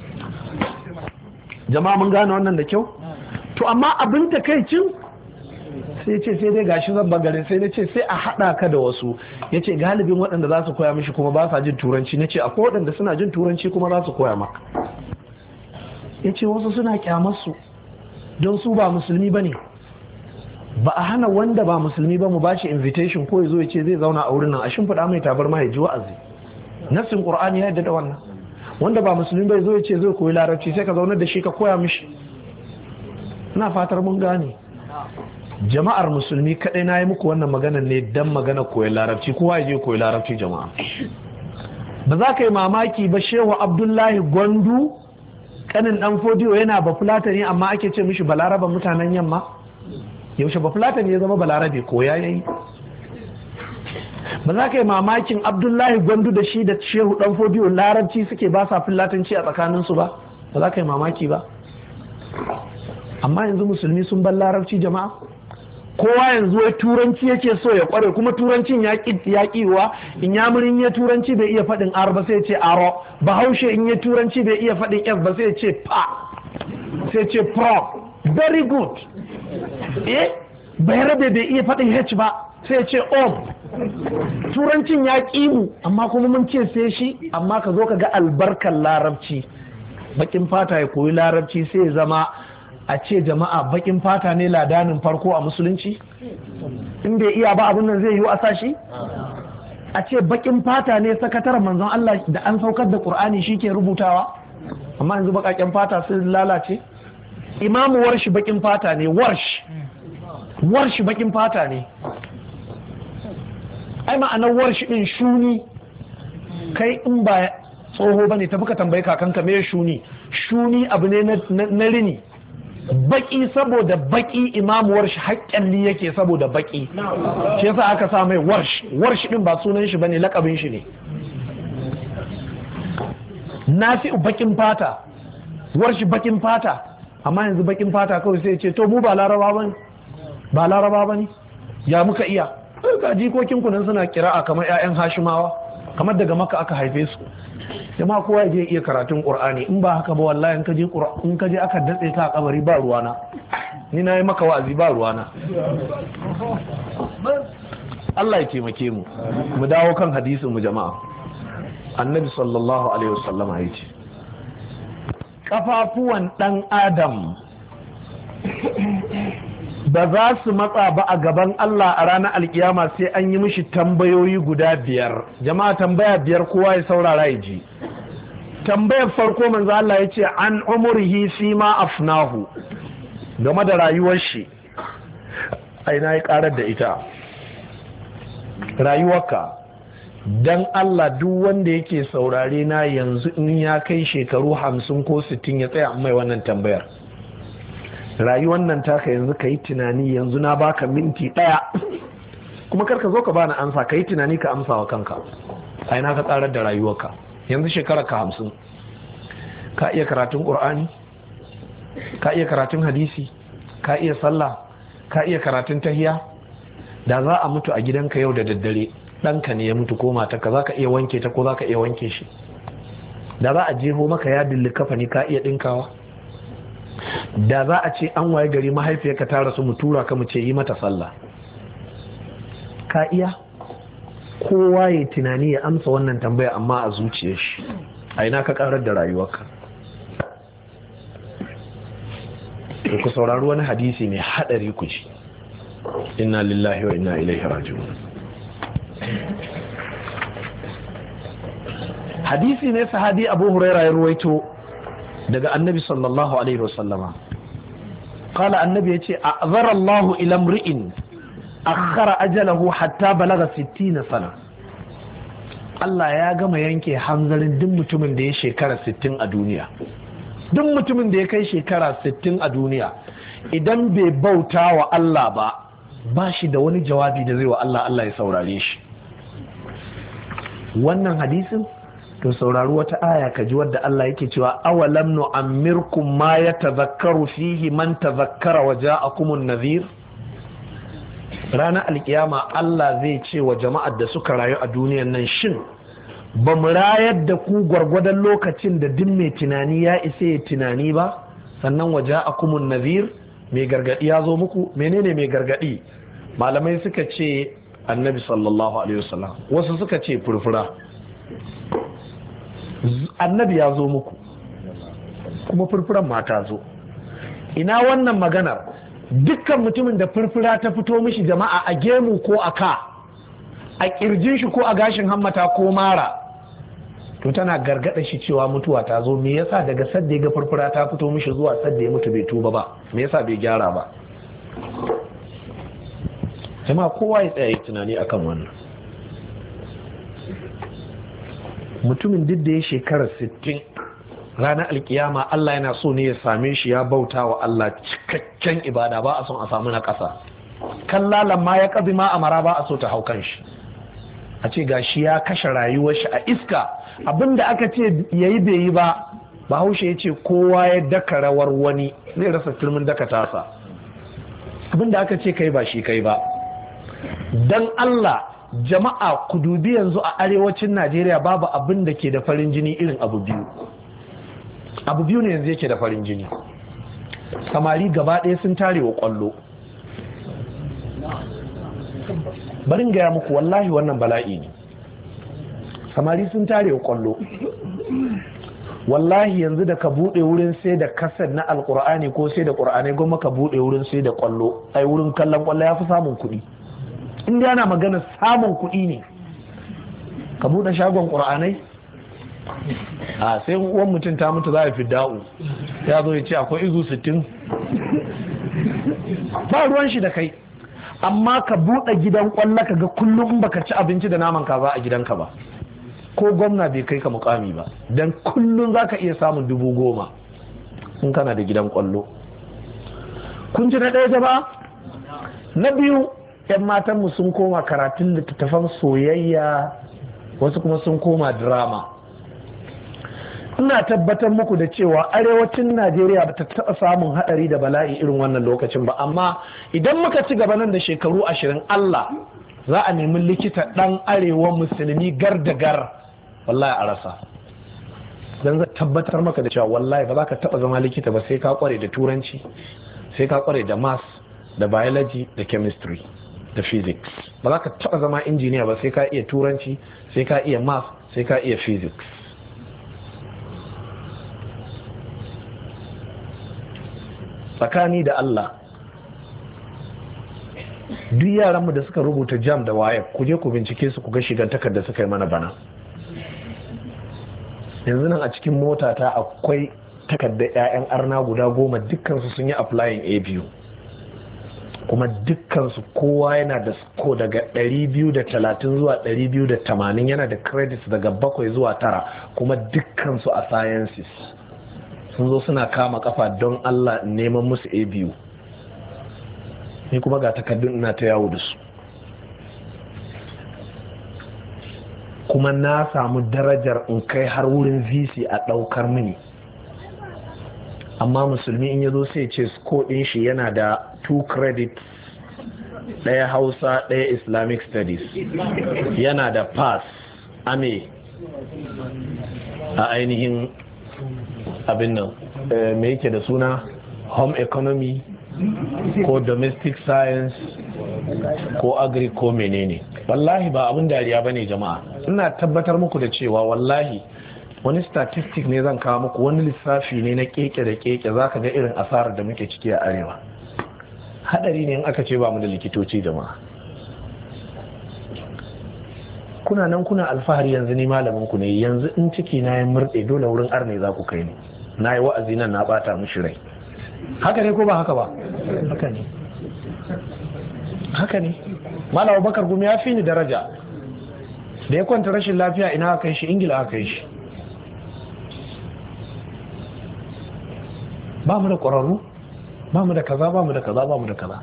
Jama'a mun gane wannan da kyau? To amma abin takaicin sai ce sai dai gashi zan bagare, sai na ce sai a haɗa ka da wasu. Ya ce galibin waɗanda za su koya mishi kuma ba sa jin turanci. Na ce akwai waɗanda suna jin turanci kuma za su koya maka. Ya ce wasu suna kyamarsu don su ba musulmi ba ne. ba a hana wanda ba musulmi ba mu bashi invitation ko ya zo ya ce zai zauna a wurin nan a shimfiɗa mai tabarma ya ji wa'azi. Nassin Qur'ani ya yarda da wannan. Wanda ba musulmi bai zo ya ce zai koyi larabci sai ka zaunar da shi ka koya mishi. Ina fatar mun gane. Jama'ar musulmi kadai na yi muku wannan magana ne dan magana koyi larabci, kowa ya je koyi larabci jama'a. Ba za ka yi mamaki ba Shehu Abdullahi Gwandu kanin dan Fodiyo yana ba Fulatani amma ake ce mishi Balaraban mutanen yamma. Yaushe ba Fulatani ya zama Balarabe ko ya yi? Ba za ka yi mamakin Abdullahi Gwandu da shi da Shehu dan Fodiyo larabci suke ba sa Fulatanci a tsakaninsu ba? Ba za ka yi mamaki ba. Amma yanzu musulmi sun bar larabci jama'a. Kowa yanzu wai turanci yake so ya kware, kuma turancin ya kiwa. In yamurin ya turanci bai iya faɗin ar ba sai ce aro, bahaushe in ya turanci bai iya faɗin f ba sai ce pa, sai ce pro. Very good. Bayarabe bai iya faɗin h ba sai ce om. Turancin ya mu, amma kuma mun ce sai shi. Amma ka zo ka ga albarkar larabci, bakin fata ya koyi larabci sai ya zama a ce jama'a bakin fata ne ladanin farko a musulunci. In bai iya ba abin nan zai yi a sashi. A ce bakin fata ne sakataren manzon Allah da an saukar da Qur'ani shi ke rubutawa. Amma yanzu bakaken fata sun lalace. Imamu Warshi bakin fata ne. Warshi bakin fata ne. Ai ma'anar Warshi din shuni. Kai in ba tsoho bane tafi ka tambayi kakanka me shuni. Shuni abu ne na rini. Baki saboda baki Imamu Warshi haƙƙalli yake saboda baki. Shi yasa aka sa mai Warshi din ba sunan shi bane, lakabin shi ne. Nafi'u bakin fata, Warshi bakin fata. Amma yanzu bakin fata kawai sai ce to mu ba Laraba bane. Ya muka iya? Ga jikokin ku nan suna kira'a kamar ƴaƴan Hashimawa, kamar daga Makka aka haife su. Jama'a kowa ya je iya karatun Qur'ani, in ba haka ba wallahi in ka je aka datse ka a kabari ba ruwana. Ni na yi maka wa'azi ba ruwana. Allah ya taimake mu. Mu dawo kan hadisin mu jama'a. Annabi sallallahu alaihi wasallam ya ce kafafuwan dan Adam ba za su matsa ba a gaban Allah a ranar alkiyama sai an yi mishi tambayoyi guda 5. Jama'a tambaya 5 kowa ya saurara ya ji. Tambayar farko manzo Allah ya ce an umrihi fi ma afnahu, game da rayuwar shi. Aina ya karar da ita. Rayuwarka dan Allah duk wanda yake saurare na yanzu in ya kai shekaru 50 ko 60 ya tsaya mai wannan tambayar. Rayuwar nan taka yanzu ka yi tunani, yanzu na baka minti 1 kuma karka zo ka bani amsa, ka yi tunani ka amsa wa kanka. Ai na ka tsarar da rayuwarka yanzu shekara ka 50, ka iya karatun Qur'ani, ka iya karatun hadisi, ka iya sallah, ka iya karatun tahiyya. Da za a mutu a gidanka yau da daddare, ɗanka ne ya mutu ko matarka, za ka iya wanke ta ko za ka iya wanke shi? Da za a jeho maka yadin likafani, ka iya ɗinkawa? Da za a ce an waye gari mahaifiyarka ta rasu mu tura ka mu ce yi mata sallah, ka iya? Kowa ya tunani ya amsa wannan tambaya amma a zuciyar shi. A ina ka karar da rayuwarka? Ku saurari wani hadisi mai hadari ku ji. Inna lillahi wa inna ilaihi raji'un. Hadisi ne sahabi Abu Hurairah ya ruwaito daga Annabi sallallahu alaihi wasallama. Qala Annabi yace a'zara Allahu ila imri'in akhara ajalahu hatta balaga 60 sana. Allah ya gama yanke hanzarin duk mutumin da ya shekara 60 a duniya. Duk mutumin da ya kai shekara 60 a duniya, idan bai bauta wa Allah ba shi da wani jawabi da zai wa Allah, Allah ya saurare shi. Wannan hadisin to saurari wata aya ka ji wadda Allah yake cewa awalam nu'ammirkum ma yatadhakkaru fihi man tadhakkara wa ja'akumun nadhir. Ranar alkiyama Allah zai ce wa jama'ar da suka rayu a duniyar nan, shin ba mu rayar da ku gwargwadon lokacin da duk mai tunani ya isa ya tunani ba? Sannan wa ja'akumun nadhir, mai gargadi ya zo muku. Menene mai gargadi? Malamai suka ce Annabi sallallahu alaihi wasallam, wasu suka ce furfura. Annabi ya zo muku kuma furfuran mata zo. Ina wannan maganar? dukkan mutumin da furfura ta fito mishi jama'a a gemu ko a ka, a kirjin shi ko a gashin hammata ko mara, to tana gargada shi cewa mutuwa ta zo. Me yasa daga sadda ya ga furfura ta fito mishi zuwa sadda ya mutu bai tuba ba? Me yasa bai gyara ba? Jama'a kowa ya tsaya tunani akan wannan. Mutumin duk da ya shekara 60 ranar alkiyama Allah yana so ne ya same shi ya bauta wa Allah cikakken ibada, ba a son a samu na ƙasa. Kallalan ma ya ƙabi ma amara, ba a so ta hau kan shi, a ce gashi ya kashe rayuwar shi a iska. Abinda aka ce yayi bai yi ba, Bahaushe ya ce kowa ya daka rawar wani zai rasa turmin daka tasa. Abinda aka ce kai ba shi kai ba. Dan Allah jama'a ku dubi yanzu a arewacin Najeriya babu abin da ke da farin jini irin abu biyu. Abu biyu ne yanzu yake da farin jini. Samari gaba ɗaya sun tare wa ƙwallo. Barin gaya muku wallahi wannan bala'i ne. Samari sun tare wa ƙwallo. Wallahi yanzu da ka buɗe wurin sai da kasar na alƙur'ani ko sai da ƙur'anai, goma ka buɗe wurin sai da ƙwallo. Ai wurin kallon ƙwallo ya fi samun kuɗi. Inda yana magana samun kuɗi ne, ka buɗe shagon ƙur'anai, a sai uwan mutum ta mutu za a fi da'u, ya zo ya ce akwai izu 60, ba ruwan shi da kai. Amma ka buɗe gidan ƙwallo ka ga kullum baka ci abinci da naman kaza a gidanka ba, ko gwamna bai kai ka mukami ba, don kullum za ka iya samun 10,000 in kana da gidan ƙwallo. Kun ji na ɗaya jama'a? Na biyu, 'yan matanmu sun koma karatun littattafan soyayya, wasu kuma sun koma drama. Ina tabbatar muku da cewa arewacin Najeriya ba ta taɓa samun haɗari da bala'i irin wannan lokacin ba, amma idan muka ci gaba nan da shekaru 20 Allah za a nemi likita ɗan arewa musulmi gar da gar, wallahi a rasa. Don zai tabbatar maka da cewa wallahi ba za ka taɓa zama likita ba sai ka kware da turanci, sai ka kware da maths, da biology, da chemistry, da physics. Ba za ka taɓa zama injiniya ba sai ka iya turanci, sai ka iya math, sai ka iya physics. Tsakani da Allah, duk yaranmu da suka rubuta jam da waye, ku je ku bincike su ku ga shigantakar da suka yi mana bana. Yanzu nan a cikin mota ta akwai takardar 'ya'yan arna guda 10, dukkansu sun yi applying A2, kuma dukkansu kowa yana da score daga 230 zuwa 280, yana da credits daga 7 zuwa 9, kuma dukkansu a sciences. Sun zo suna kama kafa don Allah neman musu A2, ni kuma ga takardun ina ta yawo da su, kuma na samu darajar in kai har wurin VC a ɗaukar mini. Amma musulmi in yazo sai ce score ɗin shi yana da 2 credits, ɗaya Hausa ɗaya Islamic Studies, yana da pass ame a ainihin abin nan me yake da suna home economy ko domestic science ko agri ko menene. Wallahi ba abin dariya bane jama'a. Ina tabbatar muku da cewa wallahi wani statistic ne zan kawo muku, wani lissafi ne na keke da keke, zaka ga irin asarar da muke ciki a arewa. Hadari ne in aka ce ba mu da likitoci jama'a. Kuna nan kuna alfahari yanzu ni malamin ku ne, yanzu in ciki na ya murde dole wurin arne za ku kai ni. Na yi wa'azi nan na bata mishi rai. Haka ne ko ba haka ba? Haka ne. Haka ne. Malam Abubakar Gumi ya fi ni daraja. Da ya kwanta rashin lafiya ina aka kai shi? Ingila aka kai shi. Ba mu da ƙwararru, ba mu da kaza, ba mu da kaza, ba mu da kaza.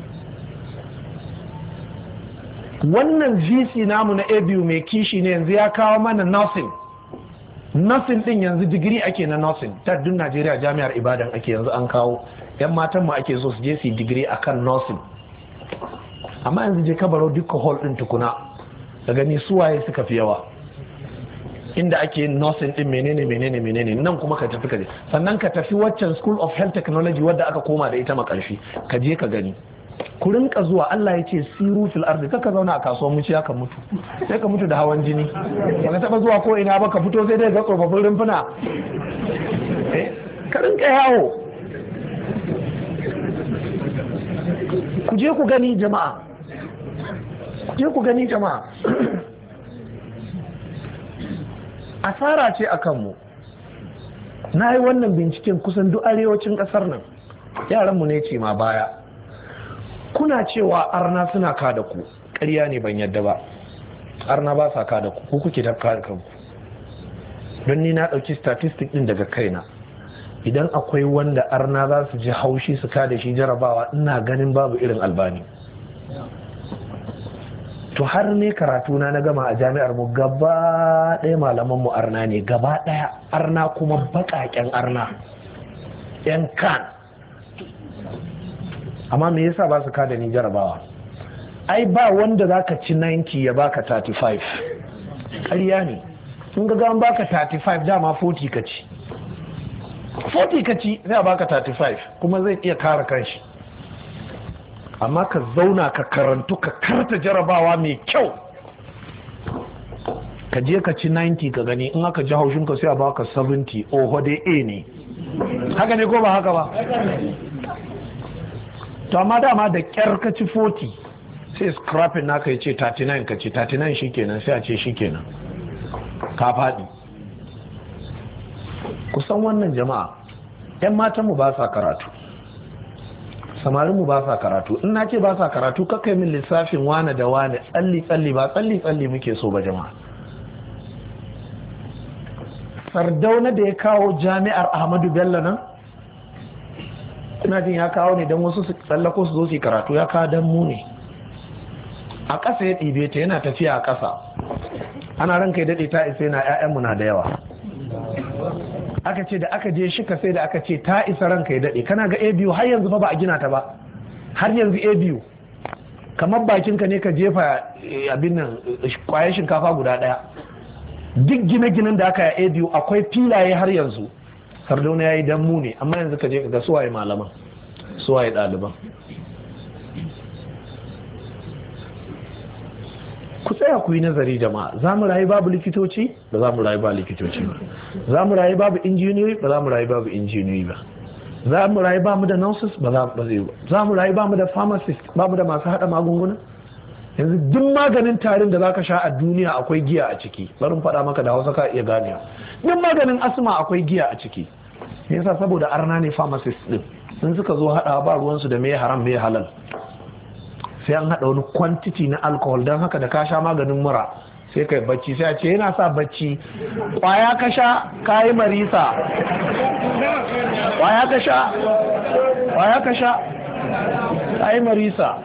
Wannan VC namu na ABU mai kishi ne yanzu ya kawo mana nursing. Nursing din yanzu digiri ake na nursing. Ta duk Najeriya jami'ar Ibadan ake yanzu an kawo. 'Yan matan mu ake so su je su digiri akan nursing. Amma yanzu je kabaro dukkan hall din tukuna. Da gani suwaye suka fi yawa. Inda ake yin nursing din menene nan kuma ka tafi kaje. Sannan ka tafi waccan School of Health Technology wadda aka koma da ita makarfi. Ka je ka gani. Ku rinka zuwa, Allah ya ce siru fil ardi, kaka zauna a kasuwar muciya ka mutu, sai ka mutu da hawan jini. Baka taba zuwa ko ina ba, ka fito sai dai ga tsofaffin rumfuna. Ka rinka yawo. ku je ku gani jama'a, ku je ku gani jama'a. Asara ce a kanmu. Na yi wannan binciken kusan duk arewacin ƙasar nan, yaranmu ne ce ma baya. Kuna cewa arna suna kada ku, ƙarya ne ban yadda ba. Arna ba sa kada ku, ku kuke da kada kanku. Don ni na ɗauki statistic ɗin daga kaina. Idan akwai wanda arna za su ji haushi su kada shi jarabawa, ina ganin babu irin Albani. To har ne karatuna na gama a jami'ar mu gaba ɗaya malaman mu arna ne, gaba ɗaya arna, kuma baƙaƙen arna, yan kan. Amma me yasa ba su kada ni jarabawa? Ai ba wanda zaka ci 90 ya baka 35. Ƙarya ne. In ga an baka 35 dama 40 ka ci. 40 ka ci zai baka 35 kuma zai iya kare kanshi. Amma ka zauna ka karantu ka karta jarabawa mai kyau, ka je ka ci 90 ka gani, in aka ji haushin ka sai a baka 70. Oho dai A ne. Haka ne ko ba haka ba? To amma dama da kyar ka ci 40 sai scrapping naka ya ce 39 ka ce 39 shikenan, sai a ce shikenan ka faɗi. Kusan wannan jama'a, 'yan matanmu ba sa karatu, samarinmu ba sa karatu. In na ce ba sa karatu, kakai min lissafin wane da wane, tsalli ba tsalli muke so ba jama'a. Sardauna da ya kawo jami'ar Ahmadu Bello nan, ina jin ya kawo ne don wasu su tsallako su zo su karatu, ya kawo don mu ne. A ƙasa ya ɗibe ta, yana tafiya a ƙasa, ana ranka ya daɗe ta isa, yana 'ya'yanmu na da yawa. Aka ce da aka je shika sai da aka ce ta isa, ranka ya daɗe, kana ga A2 har yanzu fa ba a gina ta ba, har yanzu A2 kamar bakinka ne ka jefa abin nan kwayar shinkafa guda ɗaya. Duk gine-ginen da aka yi A2 akwai filaye har yanzu. Sardauna ya yi dan mu ne, amma yanzu ka je ka ga suwaye malaman, suwaye ɗaliban. Ku tsaya ku yi nazari jama'a. Za mu rayu babu likitoci? Ba za mu rayu ba likitoci ba. Za mu rayu babu injiniyoyi? Ba za mu rayu babu injiniyoyi ba. Za mu rayu ba mu da nurses? Ba zai ba. Za mu rayu ba mu da pharmacist? Ba mu da masu haɗa magunguna? Yanzu duk maganin tarin da za ka sha a duniya akwai giya a ciki. Barin faɗa maka da Hausa ka iya ganewa. Duk maganin asma akwai giya a ciki. Me yasa? Saboda arna ne pharmacist din. Sun suka zo haɗawa ba ruwansu da me haram me halal. Sai an haɗa wani quantity na alcohol, don haka da ka sha maganin mura sai kai bacci, sai a ce yana sa bacci. Kwaya ka sha kayi marisa, kwaya ka sha kayi marisa.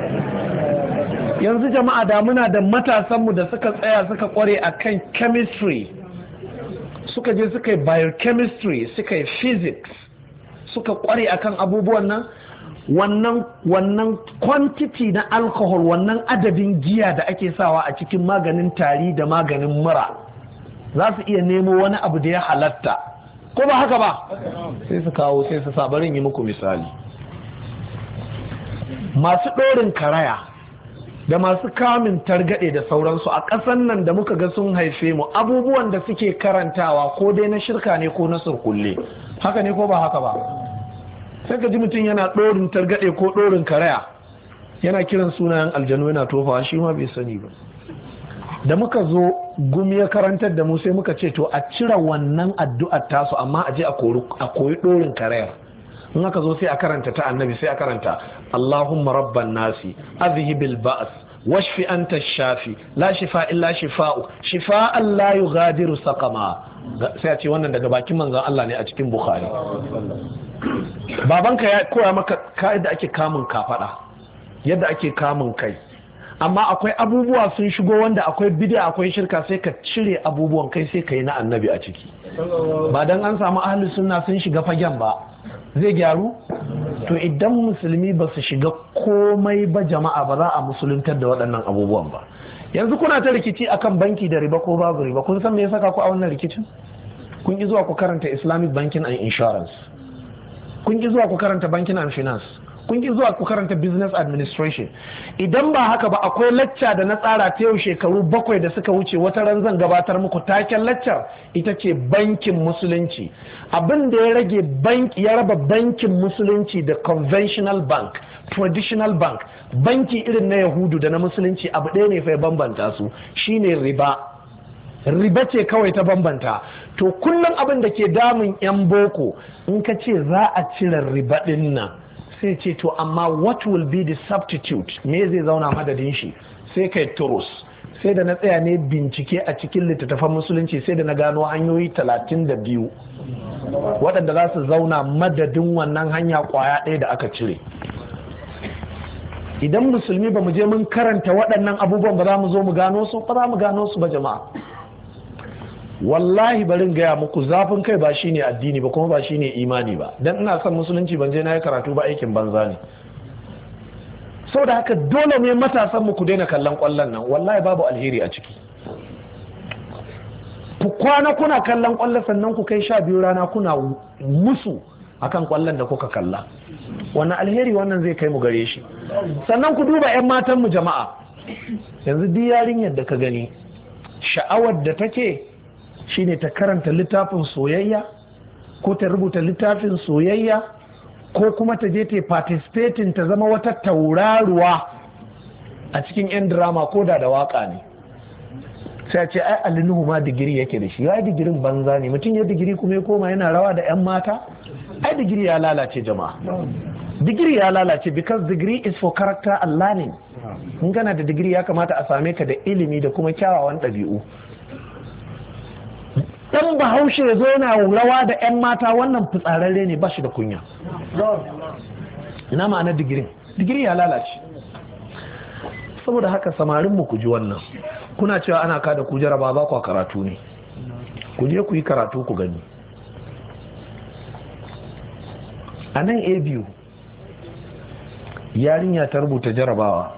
Yanzu jama'a, da muna da matasanmu da suka tsaya suka kware akan chemistry, suka je suka yi biochemistry, suka yi physics, suka kware akan abubuwan nan, wannan quantity na alcohol, wannan adadin giya da ake sawa a cikin maganin tari da maganin mura, za su iya nemo wani abu da ya halatta, ko ba haka ba? Sai su kawo, sai su sabarin yi muku misali. Masu ɗorin karaya da masu kamin targaɗe da sauransu a ƙasan nan da muka ga sun haife mu, abubuwan da suke karantawa ko dai na shirka ne ko na surkulle. Haka ne ko ba haka ba? Sai ka ji mutum yana ɗorin targaɗe ko ɗorin karaya, yana kiran sunayen aljanu yana tofawa, shi ma bai sani ba. Da muka zo gumi ya karantar da mu, sai muka ce to a cire wannan addu'ar tasu, amma a je a koyi ɗorin karayar. In aka zo sai a karanta ta annabi, sai a karanta Allahumma rabban nasi azhibil ba's washfi anta shafi la shifa illa shifa'u shifa'an la yughadiru saqama. Sai a ce wannan daga bakin manzon Allah ne a cikin Bukhari. Babanka ya koya maka yadda ake kamun kafada, yadda ake kamun kai, amma akwai abubuwa sun shigo wanda akwai bid'a akwai shirka, sai ka cire abubuwan kai sai ka yi na annabi a ciki. Ba dan an samu ahlus sunna sun shiga fagen ba zai gyaru? To idan musulmi ba su shiga komai ba jama'a, ba za a musuluntar da waɗannan abubuwan ba. Yanzu kuna ta rikici akan banki da riba ko babu riba, kun san me ya saka ku a wannan rikicin? Kun ki zuwa ku karanta Islamic Banking and Insurance, kun ki zuwa ku karanta Banking and Finance, kun ki zuwa ku karanta Business Administration. Idan ba haka ba, akwai lacca da na tsara ta yau shekaru 7 da suka wuce, wata ran zan gabatar muku. Taken laccar ita ce bankin musulunci. Abin da ya rage banki, ya raba bankin musulunci da conventional bank, traditional bank, banki irin na yahudu da na musulunci abu ɗaya ne fa ya bambanta su, shine riba ce kawai ta bambanta. To kullum abin da ke damun 'yan boko in ka ce za a cire riba ɗin nan sai ce to amma what will be the substitute, me zai zauna madadin shi, sai kai turus. Sai da na tsaya ne bincike a cikin littattafan musulunci, sai da na gano hanyoyi 32 waɗanda za su zauna madadin wannan hanya kwaya ɗaya da aka cire. Idan musulmi ba mu je mun karanta waɗannan abubuwan ba za mu zo mu gano su, ba za mu gano su ba jama'a. Wallahi barin gaya muku, zafin kai ba shine addini ba kuma ba shine imani ba. Dan ina son musulunci ban je na yi karatu ba, aikin banza ne. Saboda haka dole ne matasan mu ku daina kallon kwallon nan, wallahi babu alheri a ciki. Ku kwana kuna kallon kwallo sannan ku kai 12 rana kuna musu akan kwallon da kuka kalla. Wannan alheri wannan zai kai mu gare shi. Sannan ku duba 'yan matan mu jama'a, yanzu duk yarinyar da ka gani sha'awar da take shine ta karanta littafin soyayya ko ta rubuta littafin soyayya ko kuma ta je ta participating ta zama wata tauraruwa a cikin 'yan drama ko da waka ne. Sai a ce ai alinuhu ma digiri yake da shi, ya digirin banza ne, mutum ya digiri kuma ya koma yana rawa da 'yan mata, ai digiri ya lalace jama'a. Digiri ya lalace because degree is for character and learning. In gana da digiri ya kamata a same ka da ilimi da kuma kyawawan ɗabi'u. Dan bahaushe ya zo yana rawa da 'yan mata, wannan fitsararre ne, ba shi da kunya. Ina ma'anar digirin? Digiri ya lalace. Saboda haka samarin mu ku ji wannan, kuna cewa ana kada ku jaraba ba ku karatu ne, ku je ku yi karatu ku gani. A nan ABU yarinya ta rubuta jarabawa,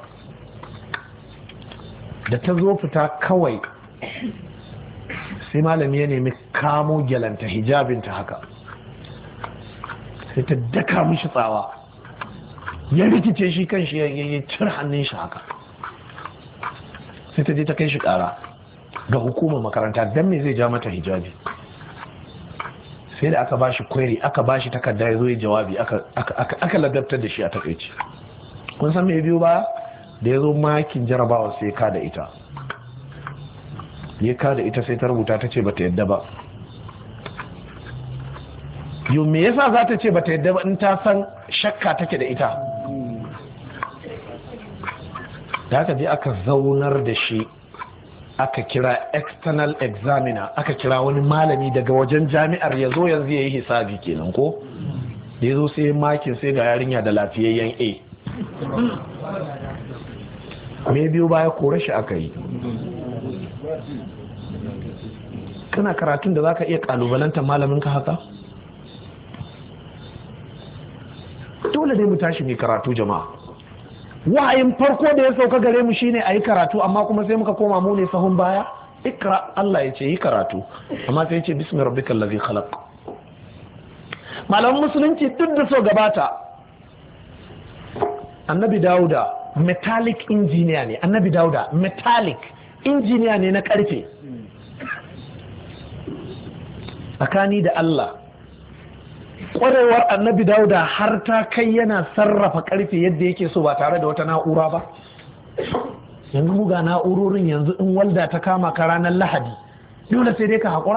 da ta zo fita kawai sai malami ya nemi kamo gyalanta hijabinta haka, sai ta daka mishi tsawa, ya rikice shi kan shi ya cire hannun shi haka, sai ta je ta kai shi kara ga hukumar makaranta don me zai ja mata hijabi. Sai da aka bashi query, aka bashi takarda ya zo ya jawabi, aka ladabtar da shi a takaici. Kun san me biyu ba da ya zo makin jarabawa sai ka da ita, ya ka da ita sai ta rubuta ta ce bata yadda ba. Yau me yasa za ta ce bata yadda ba in ta san shakka take da ita? Da aka je aka zaunar da shi, aka kira external examiner, aka kira wani malami daga wajen jami'ar ya zo yanzu ya yi hisabi kenan ko? Da ya zo sai makin sai ga yarinya da lafiyayyen A. Me biyu baya kore shi aka yi. Kana karatun da za ka iya kalubalanta malaminka haka? Dole dai mu tashi mai karatu jama'a. Wa'ayin farko da ya sauka gare mu shine a yi karatu, amma kuma sai muka koma mu ne sahun baya. Ikra, Allah ya ce yi karatu, amma sai ya ce bismi rabbikal ladhi khalaq. Malaman musulunci duk da so gabata, annabi Dauda metallic engineer ne, annabi Dauda metallic engineer ne na karfe. Tsakani da Allah, ƙwarewar annabi Dauda har ta kai yana sarrafa karfe yadda yake so ba tare da wata na'ura ba. Yanzu muga na'urorin yanzu in walda ta kama ka ranar Lahadi, dole sai dai ka haƙura.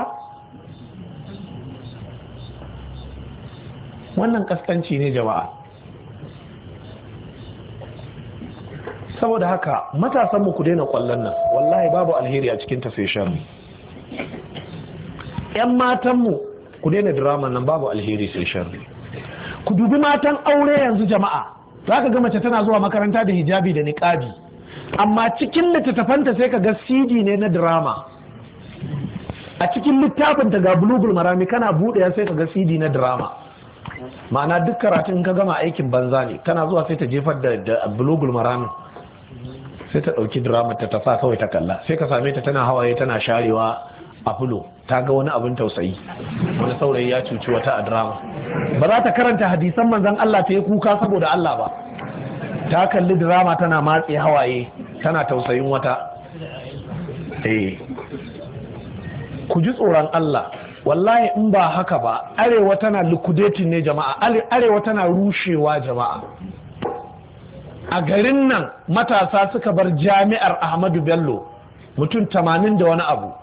Wannan kaskanci ne jama'a. Saboda haka matasan mu ku daina kwallon nan, wallahi babu alheri a cikin tafe sharri. 'Yan matan mu ku daina drama nan, babu alheri sai sharri. Ku dubi matan aure yanzu jama'a, zaka ga mace tana zuwa makaranta da hijabi da niqabi, amma cikin littattafanta sai ka ga CD ne na drama. A cikin littafin ta ga bulugul marami kana bude sai ka ga CD na drama. Ma'ana duk karatun ka gama aikin banza ne, kana zuwa sai ta jefar da bulugul marami, sai ta dauki drama ta tafa kawai ta kalla, sai ka same ta tana hawaye tana sharewa a fulo, ta ga wani abin tausayi, wani saurayi ya cuci wata a drama. Ba za ta karanta hadisan manzon Allah ta yi kuka saboda Allah ba, ta kalli drama tana matse hawaye tana tausayin wata. Ku ji tsoron Allah, wallahi in ba haka ba arewa tana liquidating ne jama'a, arewa tana rushewa jama'a. a garin nan matasa suka bar jami'ar Ahmadu Bello mutum 80 da wani abu